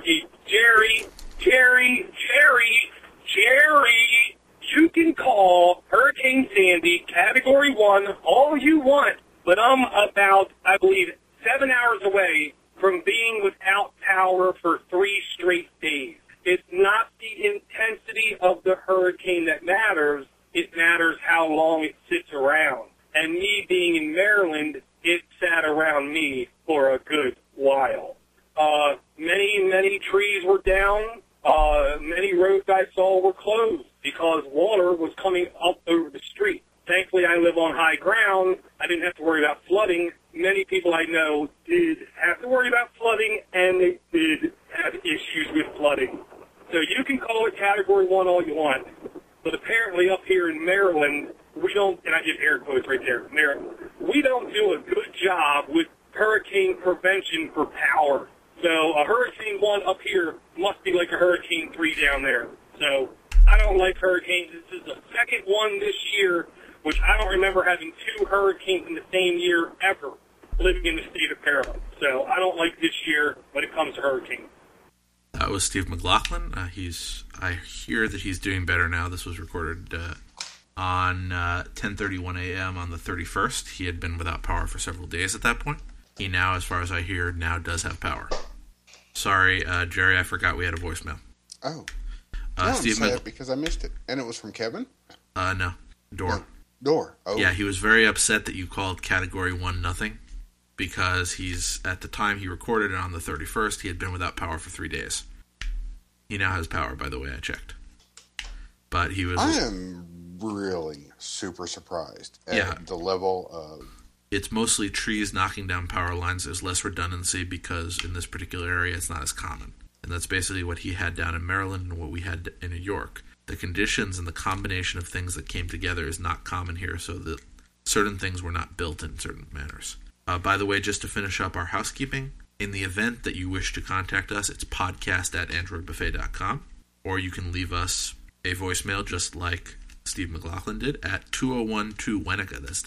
Jerry. You can call Hurricane Sandy Category 1 all you want, but I'm about, I believe, 7 hours away from being without power for 3 straight days. It's not the intensity of the hurricane that matters. It matters how long it sits around. And me being in Maryland, it sat around me for a good while. Many trees were down. Many roads I saw were closed because water was coming up over the street. Thankfully, I live on high ground. I didn't have to worry about flooding. Many people I know did have to worry about flooding, and they did have issues with flooding. So you can call it Category 1 all you want, but apparently up here in Maryland, we don't, and I did air quotes right there, Maryland, we don't do a good job with hurricane prevention for power. So a Hurricane 1 up here must be like a Hurricane 3 down there. So I don't like hurricanes. This is the second one this year, which I don't remember having 2 hurricanes in the same year ever living in the state of Maryland. So I don't like this year when it comes to hurricanes. That was Steve McLaughlin. I hear that he's doing better now. This was recorded on 10:31 a.m. on the 31st. He had been without power for several days at that point. He now, as far as I hear, now does have power. Sorry, Jerry, I forgot we had a voicemail. Oh. I'm sad because I missed it. And it was from Kevin? No. Door. No. Door. Oh. Yeah, he was very upset that you called Category 1 nothing because at the time he recorded it on the 31st, he had been without power for 3 days. He now has power, by the way, I checked. But he was... I am really super surprised at the level of... It's mostly trees knocking down power lines. There's less redundancy because in this particular area it's not as common. And that's basically what he had down in Maryland and what we had in New York. The conditions and the combination of things that came together is not common here, so that certain things were not built in certain manners. By the way, just to finish up our housekeeping, in the event that you wish to contact us, it's podcast@androidbuffet.com, or you can leave us a voicemail just like Steve McLaughlin did at 2012-WENECA. That's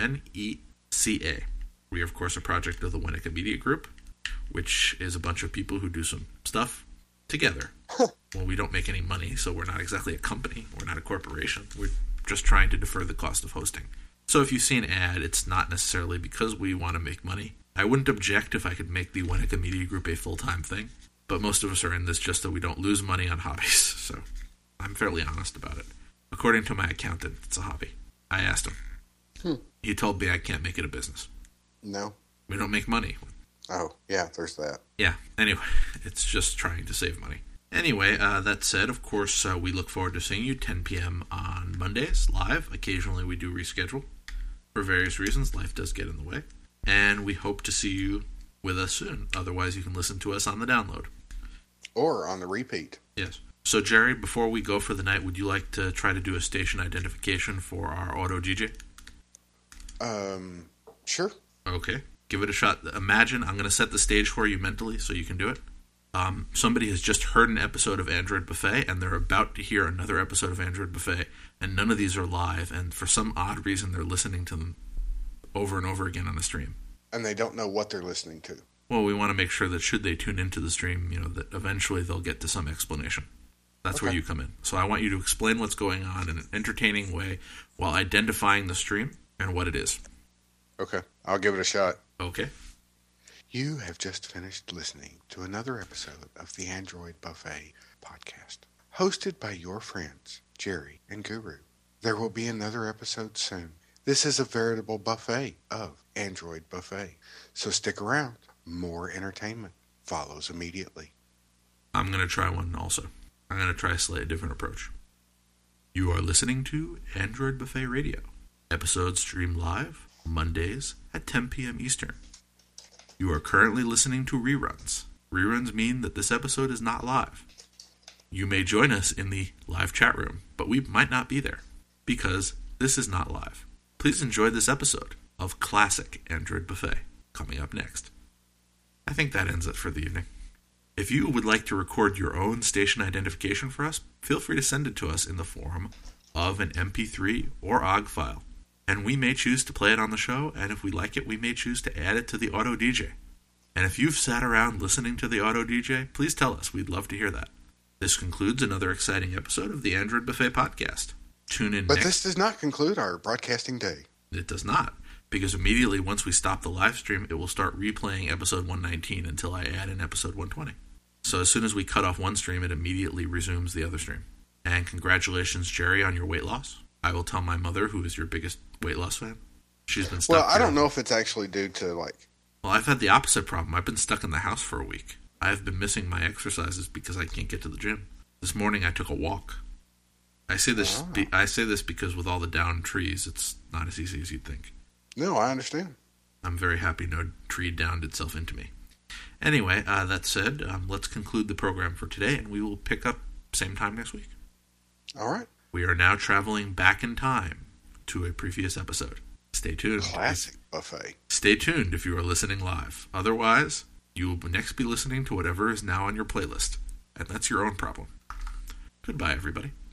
WNECA. We are, of course, a project of the WENECA Media Group, which is a bunch of people who do some stuff together. Well, we don't make any money, so we're not exactly a company. We're not a corporation. We're just trying to defer the cost of hosting. So if you see an ad, it's not necessarily because we want to make money. I wouldn't object if I could make the Winnica Media Group a full-time thing, but most of us are in this just so we don't lose money on hobbies, so I'm fairly honest about it. According to my accountant, it's a hobby. I asked him. He told me I can't make it a business. No. We don't make money. Oh, yeah, there's that. Yeah, anyway, it's just trying to save money. Anyway, that said, of course, we look forward to seeing you 10 p.m. on Mondays, live. Occasionally we do reschedule. For various reasons, life does get in the way. And we hope to see you with us soon. Otherwise, you can listen to us on the download. Or on the repeat. Yes. So, Jerry, before we go for the night, would you like to try to do a station identification for our auto DJ? Sure. Okay. Give it a shot. Imagine, I'm going to set the stage for you mentally so you can do it. Somebody has just heard an episode of Android Buffet, and they're about to hear another episode of Android Buffet, and none of these are live, and for some odd reason, they're listening to them over and over again on the stream. And they don't know what they're listening to. Well, we want to make sure that should they tune into the stream, that eventually they'll get to some explanation. That's where you come in. So I want you to explain what's going on in an entertaining way while identifying the stream and what it is. Okay, I'll give it a shot. Okay. You have just finished listening to another episode of the Android Buffet podcast, hosted by your friends, Jerry and Guru. There will be another episode soon. This is a veritable buffet of Android Buffet, so stick around. More entertainment follows immediately. I'm going to try one also. I'm going to try a slightly different approach. You are listening to Android Buffet Radio. Episodes stream live Mondays at 10 p.m. Eastern. You are currently listening to reruns. Reruns mean that this episode is not live. You may join us in the live chat room, but we might not be there because this is not live. Please enjoy this episode of Classic Android Buffet coming up next. I think that ends it for the evening. If you would like to record your own station identification for us, feel free to send it to us in the form of an MP3 or OGG file. And we may choose to play it on the show, and if we like it, we may choose to add it to the Auto DJ. And if you've sat around listening to the Auto DJ, please tell us. We'd love to hear that. This concludes another exciting episode of the Android Buffet podcast. Tune in But this does not conclude our broadcasting day. It does not, because immediately once we stop the live stream, it will start replaying episode 119 until I add in episode 120. So as soon as we cut off one stream, it immediately resumes the other stream. And congratulations, Jerry, on your weight loss. I will tell my mother, who is your biggest weight loss fan. She's been stuck. Well, I don't know if it's actually due to Well, I've had the opposite problem. I've been stuck in the house for a week. I've been missing my exercises because I can't get to the gym. This morning I took a walk. I say this because with all the downed trees, it's not as easy as you'd think. No, I understand. I'm very happy no tree downed itself into me. Anyway, that said, let's conclude the program for today, and we will pick up same time next week. All right. We are now traveling back in time to a previous episode. Stay tuned. Classic Buffet. Stay tuned if you are listening live. Otherwise, you will next be listening to whatever is now on your playlist, and that's your own problem. Goodbye, everybody.